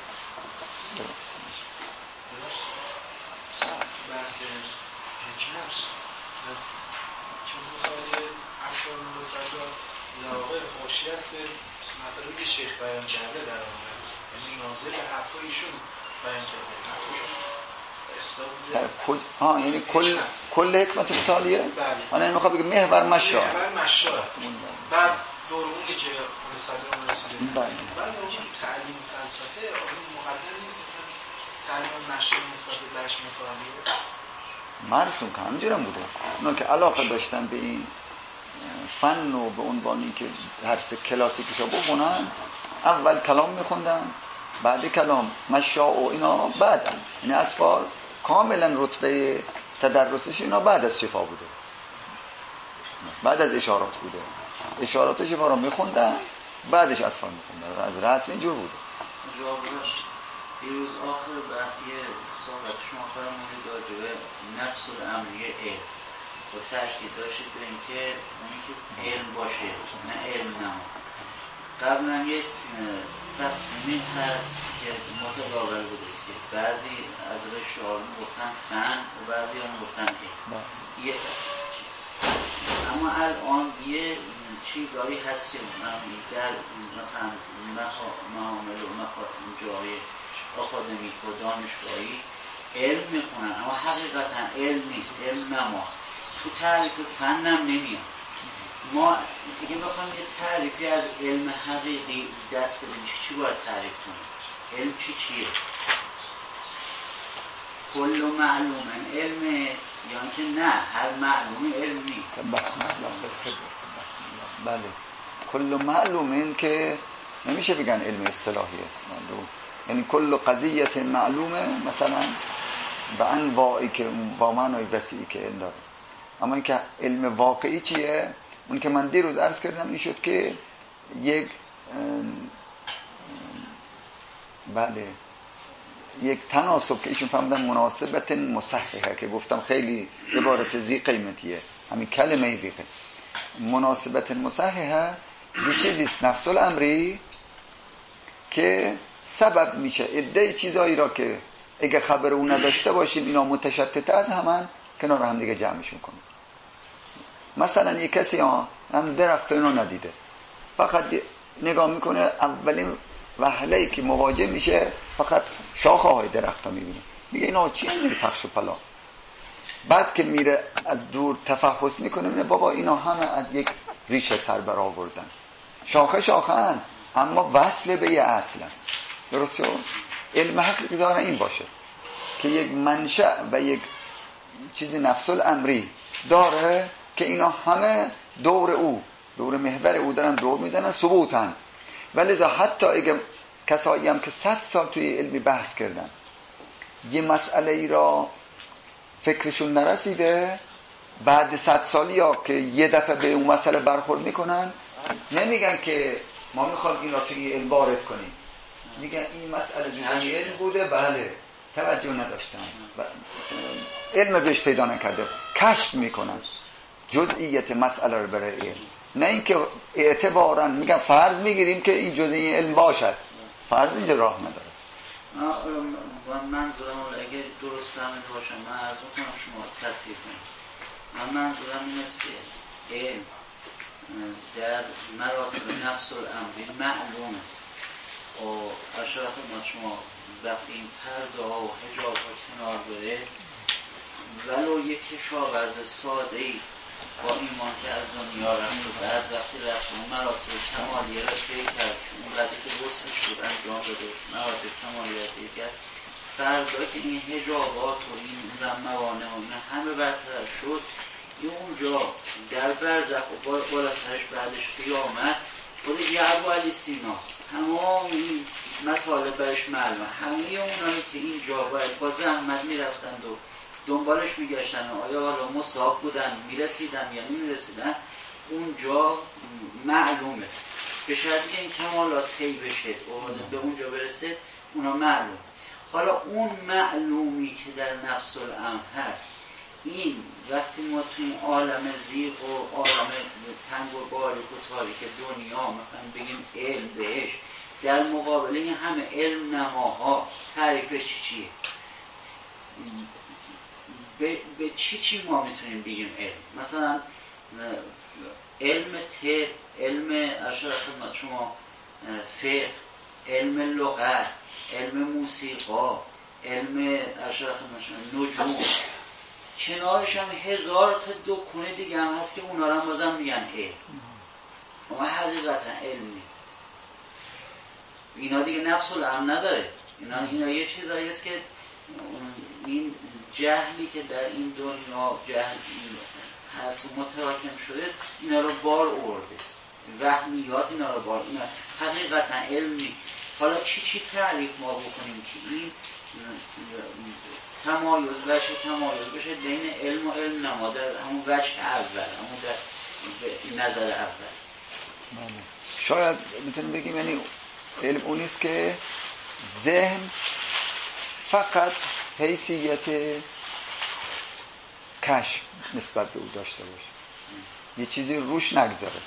بحث حکمت از چون اسفار مستجاب لاغر خوشی است به مطالبی شیخ بیان کرده در آن، یعنی ناظر به حرفایشون بیان کرده یعنی کل حکمت مطالعه. بله. این میخواد بگه محور مشا. بعد دور اونی که اون صدر رسیده. بله. بعد اون تعلیم فلسفه مقدم نیست مثلا تعلیم مشا نسبت به درش مطالعه. مرسوم که همینجورم بوده. اونا که علاقه داشتن به این فن و به عنوانی که هر سه کلاسیکشو بخونن، اول کلام میخوندن، بعد کلام مشا و اینا بعدن. یعنی اسفار کاملا رتبه تدرسش اینا بعد از شفا بوده، بعد از اشارات بوده. اشارات و شفا رو میخوندن بعدش اسفار میخوندن. از رأس اینجور بوده. دیروز آخر بحثی صحبت شما فرمودید راجع به نفس الامریه علم و تشدید داشتید به اینکه اونی که علم باشه نه علم نمون. قبلا یک تقسیمی هست که متقابل بوده است که بعضی از رشته ها گفتن فن و بعضی ها گفتن علم. اما الان یه چیزایی هست که در مثلا معامل و جای آکادمیک و دانشگاهی علم میکنن اما حقیقتا علم نیست، علم نماست. تو تعریف فن هم نمیاد. ما دیگه بخوایم یه تعریفی از علم حقیقی دست بدیم چی باید تعریف کنیم؟ علم چیه؟ کل معلوم علم است یا که نه هر معلوم علم نیست؟ بله کل معلوم این که نمیشه بگن علم اصطلاحیه، یعنی کل قضیت معلومه مثلا به انواعی که با معنای وسیعی که علم داره. اما این که علم واقعی چیه؟ اون که من دیروز عرض کردم این شد که یک بله یک تناسب که ایشون فهمیدن مناسبت مصححه که گفتم خیلی عبارت زی قیمتیه، همین کلمه زی قیمت. مناسبت مصححه یه چیزیست نفس الامری که سبب میشه عده چیزایی را که اگه خبر اون نداشته باشیم اینا متشتت از همان کنار هم دیگه جمعشون کنیم. مثلا یک کسی هم درخت اینو ندیده، فقط نگاه میکنه اولین وهله‌ای که مواجه میشه فقط شاخه های درخت ها میبینه، میگه اینا چی اینجوری پخش و پلا. بعد که میره از دور تفحص میکنه میگه بابا اینا همه از یک ریشه سر بر آوردن، شاخه هن اما وصل به یه اصلا. درسته؟ علم حقیقی داره این باشه که یک منشأ و یک چیزی نفس الامری داره که اینا همه دور او، دور محور او دارن دور میزنن، ثبوتن. ولی حتی اگه کسایی هم که 100 سال توی علمی بحث کردن یه مسئله ای را فکرشون نرسیده، بعد 100 سالی یا که یه دفعه به اون مسئله برخورد میکنن نمیگن که ما میخوام این را توی علم وارد کنیم، میگن این مسئله جزئی علم بوده، بله توجه نداشتن، علم بهش پیدا نکرده، کشف میکنن جزئیت مسئله رو برای علم، نه اینکه اعتبارا میگن فرض میگیریم که این جزئی علم باشد. فرض اینجا راه نداره. منظورم اگه درست فهمیده باشم من عرض کنم شما تصحیح کنید. من منظورم این است که علم در مراتب نفس الامری معلوم است و اشاره خدمت شما وقتی این پرده ها و حجاب ها کنار بره ولو یک کشاورز ساده ای با ایمان که از دنیا رفت و بعد وقتی رفت اون مراتب کمالیه را طی کرد، اون بعدی که وصفش بود انجام داده مراتب کمالیه را طی کرد، فردا که این حجابات و این موانع و این همه برطرف شد، این اونجا در برزخ و بالاترش بعدش قیامت خود ابو علی سیناست، تمام این مطالب برش معلومه، همه اونایی که اینجا باید با زحمت میرفتند و دنبالش میگشتن آیا حالا مصاب بودن میرسیدن یا نمیرسیدن اونجا معلوم است. به شرطی این کمالات طی بشه و به اونجا برسه اونا معلوم. حالا اون معلومی که در نفس الامر هست، این وقتی ما توی عالم زیغ و عالم تنگ و باریک و تاریک دنیا مثلا بگیم علم بهش، در مقابل این همه علم نماها تعریفش چیه؟ به چی ما میتونیم بگیم علم؟ مثلا علم طب، علم اشاره خدمت شما فقه، علم لغت، علم موسیقا، علم اشاره خدمت شما نجوم، کنارش هم 1000 تا دکونه دیگه هم هست که اونا رو هم بازم میگن علم، اما حقیقتا علم نیست. اینا دیگه نفس الامر نداره، اینا یه چیزایی است که این جهلی که در این دنیا جهل هست و متراکم شده است اینا رو بار آورده است، وهمیات اینا رو بار، اینا حقیقتا علم نیست. حالا چی تعریف ما بکنیم که این تمایز بشه بین علم و علم نما در همون وجه اول، همون در نظر اول. شاید میتونیم بگیم یعنی علم اونیست که ذهن فقط حیثیت کشف نسبت به او داشته باشه، یه چیزی روش نگذاره.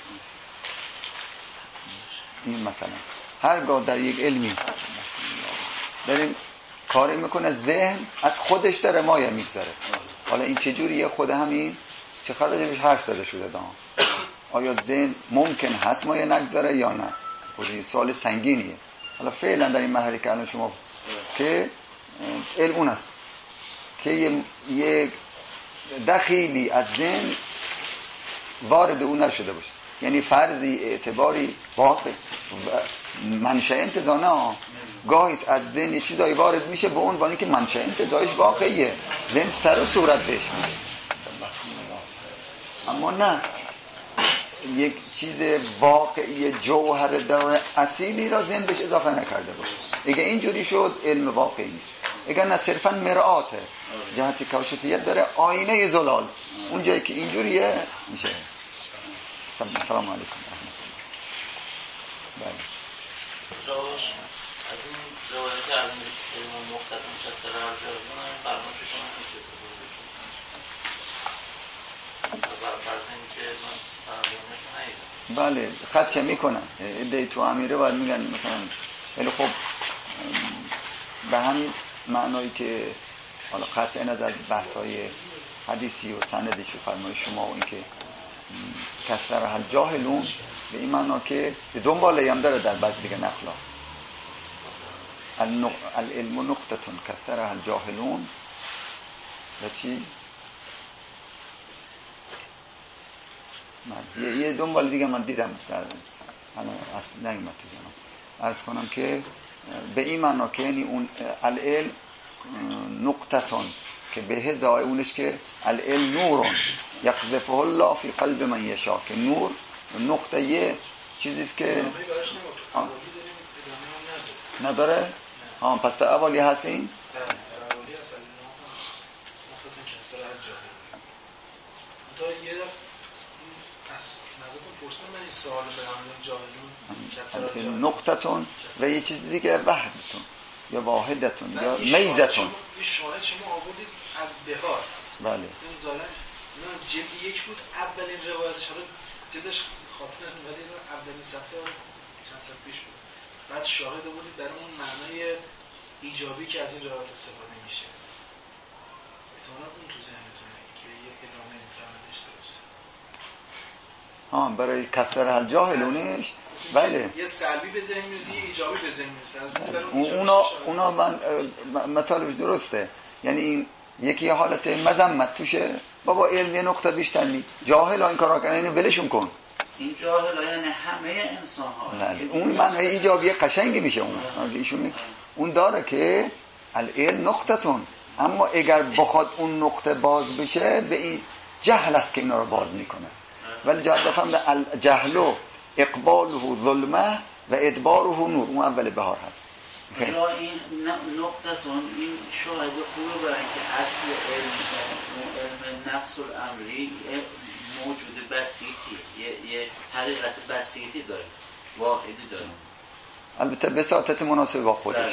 این مثلا هرگاه در یک علمی داریم کاری میکنه ذهن از خودش داره مایه میگذاره. حالا این چجوریه؟ خود همین چه خرجش حرف زده شده دام. آیا ذهن ممکن هست مایه نگذاره یا نه؟ خود این سوال سنگینیه. حالا فعلا در این مرحله که الان شما که علم اون است که یک دخیلی از ذهن وارد اون نشده باشه. یعنی فرضی، اعتباری، واقع منشأ انتزاع. گاهی از ذهن یه چیزایی وارد میشه به عنوانی که منشأ انتزاعش واقعیه، ذهن سر و صورت بهش میده. اما نه، یک چیز واقعی جوهر داره اصیلی را ذهن بهش اضافه نکرده باشه. اگه اینجوری شد علم واقعی نیست. اگه نه صرفا مرآته، جهت کاشفیت داره، آینه زلال. اون جایی که اینجوریه میشه. سلام علیکم. بله. از این روایت علم مختتم کسر ارجاهون این فرمایش شما میشه بله خدشه میکنن ایده تو امیره باید میگن مثلا ولی خب به همین معنایی که حالا قطع نظر از بحثای حدیثی و سندی و فرمای شما و این که کسر هل جاهلون به این معنا که به دنباله هم داره در بعضی دیگه نقلا العلم نقطتون کسر هل جاهلون و چی؟ یه دنبال دیگه من دیدم در اصلا نگیمت تو زنم عرض کنم که به این معنا که یعنی اون العلم نقطتون که به هزای اونش که العلم نورون یقذفه الله فی قلب من یشا که نور نقطه یه چیزیست که نداره؟ پس در اولی هستین؟ نقطتون و یه چیز دیگه وحدتون یا واحدتون یا میزتون. شاهد شما آوردید از بهار. بله. این ظاهرا جلد یک بود اولین روایتش، حالا جلدش خاطر ولی اولین صفحه چند صفحه پیش بود. بعد شاهد آوردید در اون معنای ایجابی که از این روایت استفاده میشه. احتمالاً اون تو ذهنتونه که یه ادامه میتونه داشته باشه. برای کسر هل جاهلونش بله یه سلبی به ذهن میرسه، یه ایجابی به ذهن میرسه. اونا مطالبش درسته. یعنی این یکی حالت مذمت توشه، بابا علم یه نقطه بیشتر نی، جاهل ها این کارا کنن اینو ولشون کن. این جاهل ها یعنی همه انسان ها. اون معنی ایجابی قشنگی میشه. اون داره که العلم نقطتون، اما اگر بخواد اون نقطه باز بشه به این جهل است که اینا رو باز میکنه. ولی جهل بفهم جهلو اقباله ظلمه و ادباره نور. اون اول بهار هست. یا این نقطتون این شاهد خوبه برای که اصل علم نفس الامری موجود بسیطی، یه حقیقت بسیطی داره، واحدی داره، البته بساطت مناسب با خودش.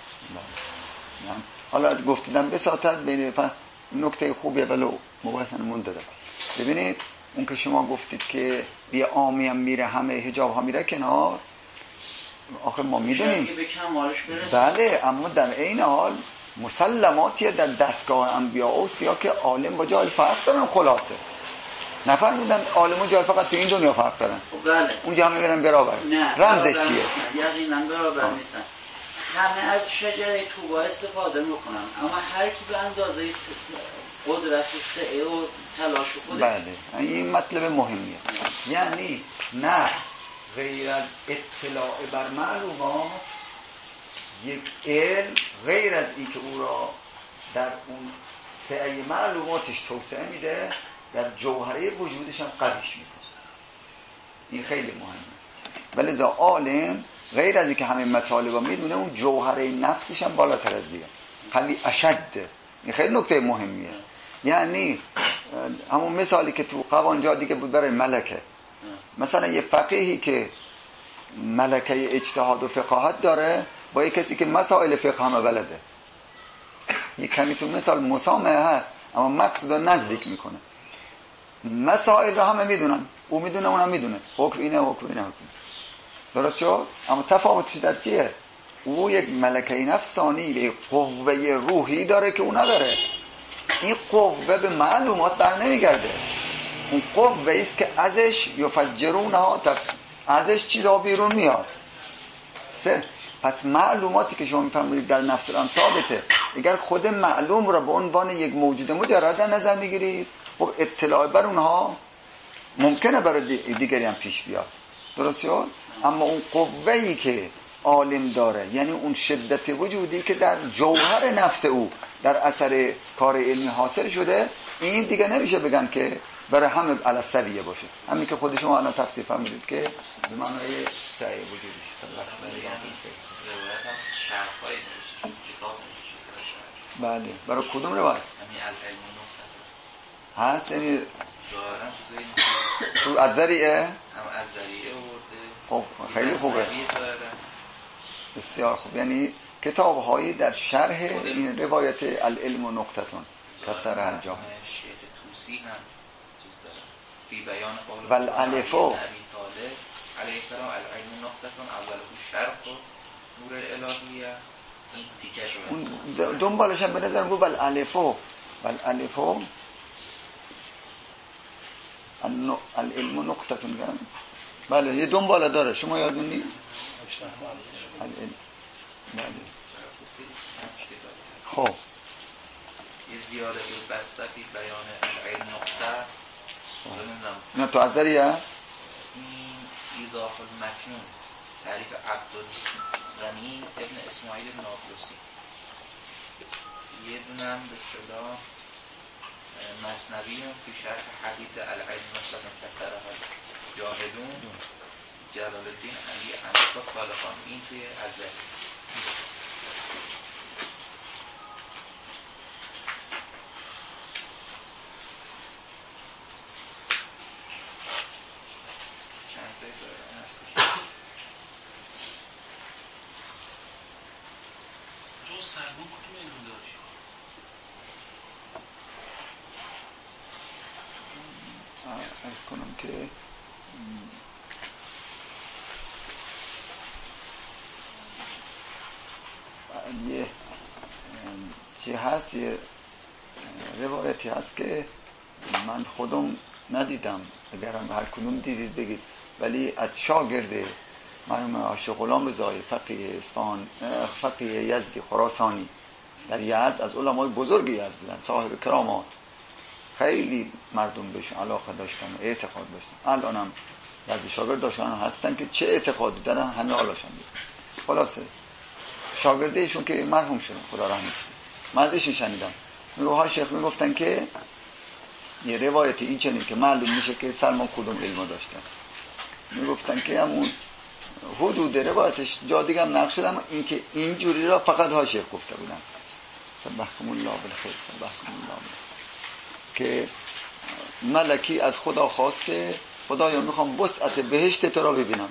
حالا گفتیدم بساطت بین نکته خوبیه ولو مباحثن منتظر. ببینید اون که شما گفتید که یه عامی هم میره همه حجاب ها میره کنار، آخه ما میدونیم بله، اما در این حال مسلماتیه در دستگاه انبیاء و اوصیا که عالم با جاهل فرق دارن. خلاصه نفهمیدن عالم و جاهل فقط تو این دنیا فرق دارن. بله. اونجا همه برن برابر. رمزش چیه؟ یقینا برابر نیستن. همه از شجره طوبا استفاده میکنن، اما هر کی به اندازه قدرت و سعی و تلاش خودش. بله این مطلب مهمیه. یعنی نه غیر از اطلاع بر معلومات یک علم غیر از این که او را در اون سعی معلوماتش توسعه میده، در جوهره وجودش هم قویش میکنه. این خیلی مهمه. ولی ذا عالم غیر از این که همه مطالب رو میدونه، اون جوهره نفسش هم بالاتر از دیگه قوی اشده. این خیلی نکته مهمیه. یعنی همون مثالی که تو قوانجا دیگه بود برای ملکه، مثلا یه فقیهی که ملکه اجتهاد و فقاهت داره با یه کسی که مسائل فقه همه بلده، یه کمی تو مثال مسامحه هست اما مقصود رو نزدیک میکنه. مسائل رو همه میدونن، او میدونه اونم میدونه، حکم اینه حکم اینه حکم. درست شد؟ اما تفاوتش در چیه؟ او یک ملکه نفسانی، یک قوه روحی داره که او نداره. این قوه به معلومات بر نمیگرده. اون قوه ایست که ازش یفجرونها، ازش چیزا بیرون میاد. پس معلوماتی که شما میفهمید در نفس الامر ثابته. اگر خود معلوم را به عنوان یک موجود مجرد در نظر میگیرید، خب اطلاع بر اونها ممکنه برای دیگری هم پیش بیاد، درست شد؟ اما اون قوه‌ای که عالم داره، یعنی اون شدت وجودی که در جوهر نفس او در اثر کار علمی حاصل شده، این دیگه نمیشه بگن که برای همه علی سویه باشه. همین که خود شما الان تفسیر فرمودید که به معنای سعی وجودی بله. برای کدوم روایت هست؟ یعنی تو از ذریعه خب خیلی خوبه، بسیار خوب. یعنی کتاب هایی در شرح این روایت العلم و نقطتون کفتر هر جا و الالفو علیه السلام العلم نقطتون اوله شرح نور الهیه این تیکه شده دنبالش هم به نظرم بود الالفو العلم نقطتون گرم. بله یه دنباله داره، شما یادون نیست؟ العلم بله. خب یه زیاده بسته فی بیان العلم نقطه است. نه تو از ذریعه این ایضاح المکنون تعریف عبدالغنی ابن اسماعیل نابلسی. یه دونم به صلاح مثنوی فی شرح حدیث العلم نقطه کفتره جاهدون جلال الدین علی انصار خالقان. این توی ازل ارز کنم که یه چی هست، یه روایتی هست که من خودم ندیدم، اگرم هر کدوم دیدید بگید، ولی از شاگرد مرحوم عاشق غلام رضایی فقیه اصفهان، فقیه یزدی خراسانی در یزد، از علمای بزرگ یزد بودن، صاحب کرامات، خیلی مردم بهشون علاقه داشتن و اعتقاد داشتن. الان هم یزدی شاگرد داشتن هستن که چه اعتقادی دارن همه آلاشن دید. خلاصه شاگردهشون که مرحوم شدن خدا رحمت کنه، من ازشون شنیدم میگه ها شیخ میگفتن که یه روایتی این چنین که معلوم میشه که سلمان کدوم علمو داشتن، میگفتن که همون حدود روایتش جا دیگه هم نقل شد، اما این که اینجوری را فقط ها شیخ گفته بودن سبحکم الله بالخیر سبحکم الله بالخیر، که ملکی از خدا خواست که خدایا میخوام وسعت بهشت تو را ببینم.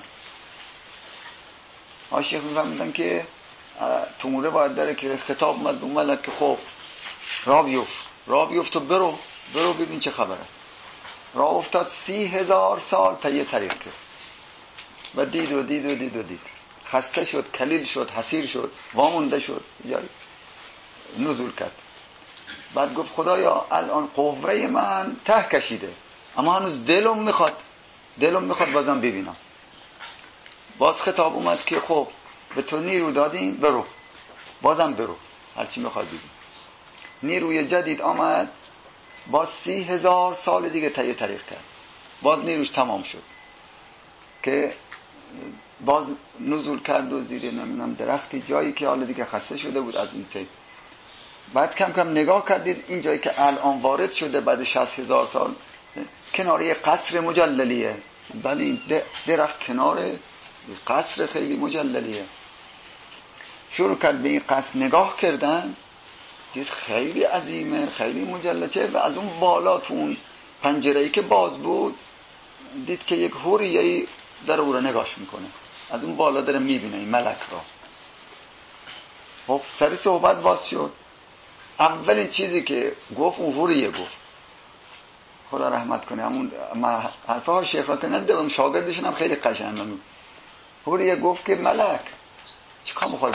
ها شیخ میفهمیدن که تو اون روایت داره که خطاب مد اون ملک که خب راه بیفت و برو ببین چه خبر است. راه افتاد 30,000 سال تا یه طریق کرد و دید خسته شد، کلیل شد، حسیر شد، وامونده شد، نزول کرد. بعد گفت خدایا الان قوه من ته کشیده اما هنوز دلم میخواد بازم ببینم. باز خطاب اومد که خب به تو نیرو دادیم، برو بازم برو هرچی میخواد ببین. نیروی جدید آمد، باز 30,000 سال دیگه طی طریق کرد، باز نیروش تمام شد که باز نزول کرد و زیر نمیدونم درختی، جایی که حالا دیگه خسته شده بود از این طی. بعد کم کم نگاه کردید این جایی که الان وارد شده بعد 60,000 سال کناره قصر مجللیه. بله این درخت کنار قصر خیلی مجللیه. شروع کرد به این قصر نگاه کردن، دید خیلی عظیمه، خیلی مجلچه، و از اون بالا تو اون پنجره‌ای که باز بود دید که یک حوریه‌ای در او را نگاش میکنه، از اون بالا داره میبینه این ملک را. خب سر صحبت باز شد، اولین چیزی که گفت اون حوریه گفت، خدا رحمت کنه همون حرفه ها شیخ را که ندیدم، شاگردشون هم خیلی قشنگه. حوریه گفت که ملک چیکار میخوای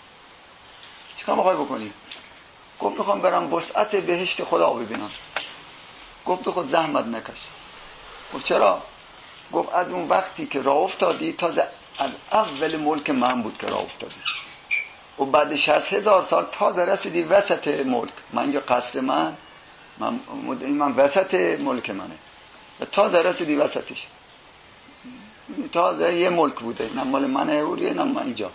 بکنی؟ گفت میخوام برم وسعت بهشت خدا ببینم. گفت به خود زحمت نکش. گفت چرا؟ گفت از اون وقتی که راه افتادی تازه از اول ملک من بود که راه افتادی و بعد 60,000 سال تازه رسیدی وسط ملک. من اینجا قصر من وسط ملک منه. تازه رسیدی وسطش، تازه یه ملک بوده، نه مال من اوریه نه من اینجا.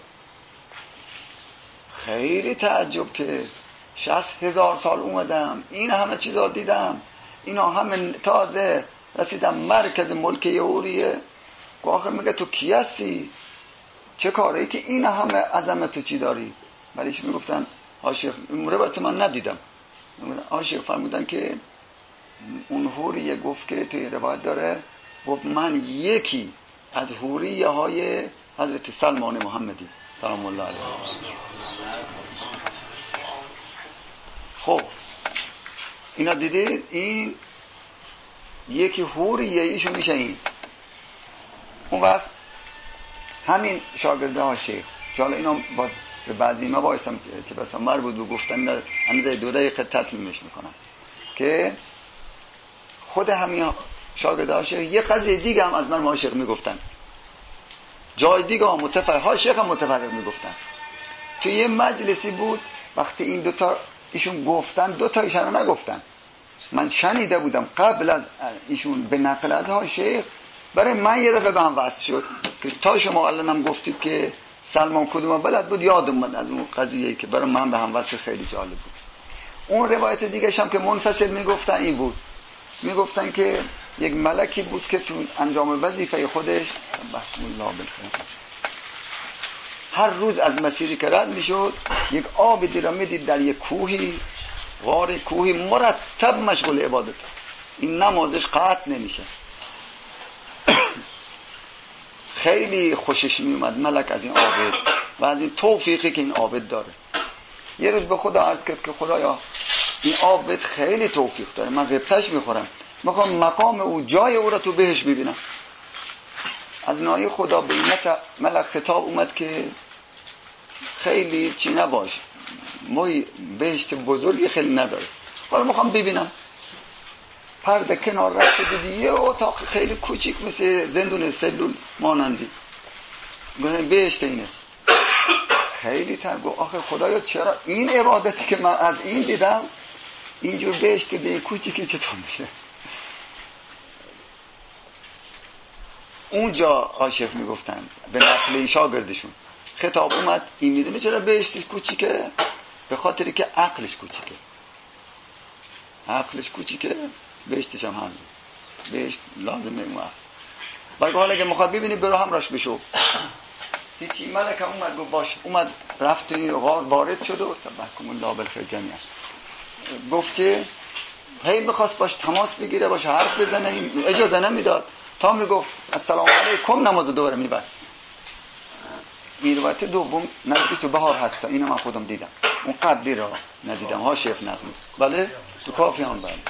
خیلی تعجب که 60,000 سال اومدم این همه چیزا دیدم، اینا همه تازه رسیدم مرکز ملک اوریه. آخر میگه تو کی هستی؟ چه کاری که این همه عظمت چی داری؟ ولیش میگفتن عاشق روایت من ندیدم، عاشق فرمودن که اون حوریه گفت که توی روایت داره گفت من یکی از حوریه های حضرت سلمان محمدی سلام الله علیه. خب اینا دیدید این یکی حوریه ایشون میشه این. اون وقت همین شاگرده ها شیخ حالا اینا با به بعضی ما بایستم که بسا مربوط به گفتن هنوز 2 دقیقه تطمیمش میکنم که خود همین شاگرده ها شیخ یه قضیه دیگه هم از من عاشق میگفتن، جای دیگه هم متفرق ها شیخ هم متفرق میگفتن. تو یه مجلسی بود وقتی این دوتا ایشون گفتن، دوتا ایشون نگفتن، من شنیده بودم قبل از ایشون به نقل از ها شیخ، برای من یه دفعه به هم وصل شد که تا شما الانم گفتید که سلمان کدوم بلد بود، یادم من از اون قضیه که برای من به هم وصل خیلی جالب بود. اون روایت دیگه هم که منفصل میگفتن این بود، میگفتن که یک ملکی بود که تو انجام وظیفه خودش بسم الله بالخیر هر روز از مسیری که رد میشد یک آبی را میدید در یک کوهی، غار کوهی مرتب مشغول عبادت، این نمازش قطع نمیشه. خیلی خوشش میومد ملک از این عابد و از این توفیقی که این عابد داره. یه روز به خدا عرض کرد که خدایا این عابد خیلی توفیق داره، من غبطش میخورم، میخوام مقام او جای او را تو بهش ببینم. از نای خدا به این ملک خطاب اومد که خیلی چی نباش، موی بهشت بزرگی خیلی نداره، حالا میخوام ببینم. پرده کنار رفت دیدی یه اتاق خیلی کوچیک مثل زندون سلول مانندی، بهشت اینه. خیلی تنگو آخه خدایا چرا این عبادتی که من از این دیدم اینجور بهشت که به این کوچیکی چطور میشه؟ اونجا عاشق میگفتن به نقل شاگردشون خطاب اومد، این میدونه چرا بهشتش کوچیکه؟ به خاطری که عقلش کوچیکه. عقلش کوچیکه بهشتش هم همین، بهشت لازمه اون عقل. برای حالا اگه مخواد ببینی برو همراش بشو. هیچی ملک هم اومد گفت باش، اومد رفت این غار وارد شد و سبحکم الله بالخیر جمیعا. گفت که هی میخواست باش تماس بگیره، باش حرف بزنه، اجازه نمیداد تا میگفت السلام علیکم نماز دوباره میبست. این روایت دوم نزدیک تو بهار هست، اینو من خودم دیدم، اون قبلی را ندیدم ها شیخ نظمی، بله تو کافی هم بله.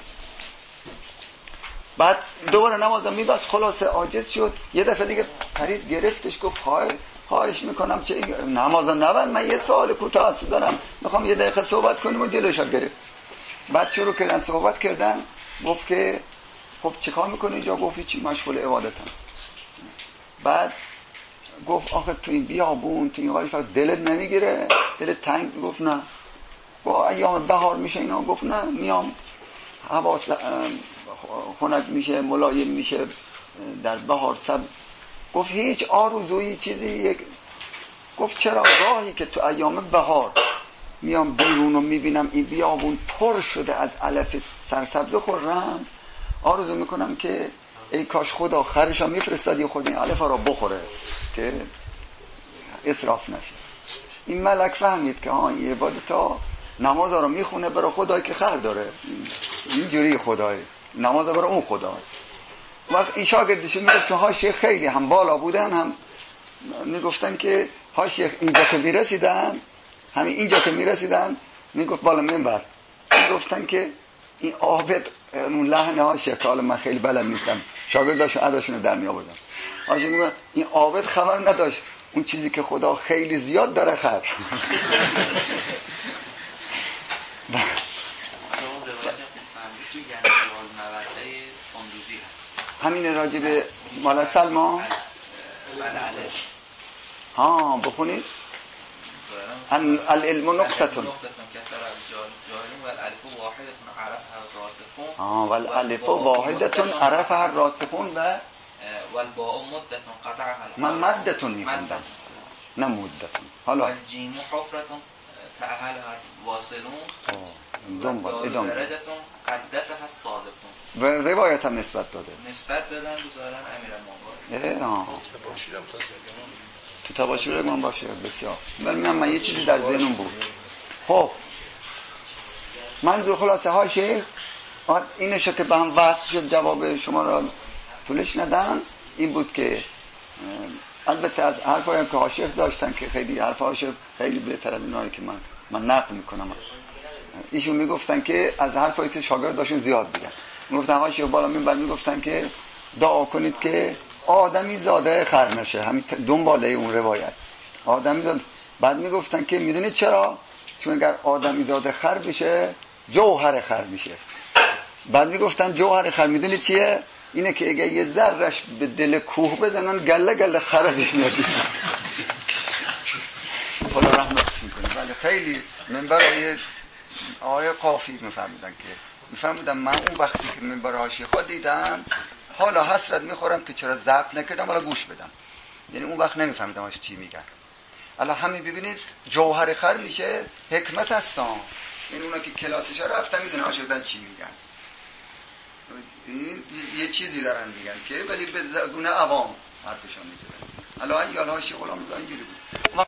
بعد دوباره نمازم میبست، خلاصه عاجز شد. یه دفعه دیگه پرید گرفتش گفت خواهش میکنم چه نمازم نبند، من یه سوال کوتاه دارم میخوام یه دقیقه صحبت کنیم و دلش گرفت. بعد شروع کردن صحبت کردن، گفت که خب چیکار میکنی اینجا؟ گفت چی مشغول عبادتم. بعد گفت آخه تو این بیابون تو این غاری فقط دلت نمیگیره؟ دلت تنگ؟ گفت نه. با ایام بهار میشه اینا؟ گفت نه، میام هوا خنک میشه، ملایم میشه در بهار سب. گفت هیچ آرزویی چیزی گفت چرا راهی که تو ایام بهار میام بیرون و میبینم این بیابون پر شده از علف سرسبز خورم، آرزو میکنم که ای کاش خدا خرشا میفرستاد یه خورده این علف را بخوره که اسراف نشه. این ملک فهمید که این عبادت ها نماز ها رو میخونه برای خدایی که خر داره، اینجوری خدای نماز برای اون خدا. وقت این شاگردش میگفت که ها شیخ خیلی هم بالا بودن، هم میگفتن که ها شیخ اینجا که میرسیدن، همین اینجا که میرسیدن میگفت بالا منبر، میگفتن که این عابد اون لحن ها شیخ، حالا من خیلی بلد نیستم، شاگرداشون اداشون رو در می آوردم. آجی میگن این عابد خبر نداشت اون چیزی که خدا خیلی زیاد داره خر. همین راجب مال سلمان ها بخونید. العلم نقطة كثر الجاهلون والالف واحدة عرفها الراسخون والالف واحدة عرفها الراسخون و والباء مدة قطعها من مدة میخوندم نه مدة. حالا الجیم حفرة تأهلها واصلون ادامه قدسها الصادقون و روایت هم نسبت دادن بزارن امیرالمومنین. تو تباشیر من باشه بسیار. ولی من یه چیزی در ذهنم بود. خب منظور خلاصه ها شیخ اینشه که به هم وصل شد، جواب شما را طولش ندم. این بود که البته از حرفایی هم که حاشیه داشتن که خیلی حرف حاشیه خیلی بهتر از اینایی که من نقل میکنم. ایشون میگفتن که از حرفایی که شاگرد داشتن زیاد دیگه میگفتن حاشیه بالا بعد میگفتن که دعا کنید که آدمی زاده خر نشه، همین دنباله اون روایت آدمی زاده. بعد میگفتن که میدونید چرا؟ چون اگر آدمی زاده خر بشه جوهر خر میشه. بعد میگفتن جوهر خر میدونید چیه؟ اینه که اگه یه ذرهش به دل کوه بزنن گله گله خر ازش میاد. خدا رحمت میکنه. ولی خیلی منبر آیه قافی میفهمیدن من اون وقتی که منبر حاشیه خود دیدم حالا حسرت میخورم که چرا ضبط نکردم حالا گوش بدم. یعنی اون وقت نمیفهمیدم چی میگن. الان همین ببینید جوهر خر میشه حکمت هستم. یعنی اونا که کلاسش رفتن میدونن شدن چی میگن. این یه چیزی دارن میگن که ولی به زبون عوام حرفشون میزنن. الان یالهاش غلام زنجیری بود.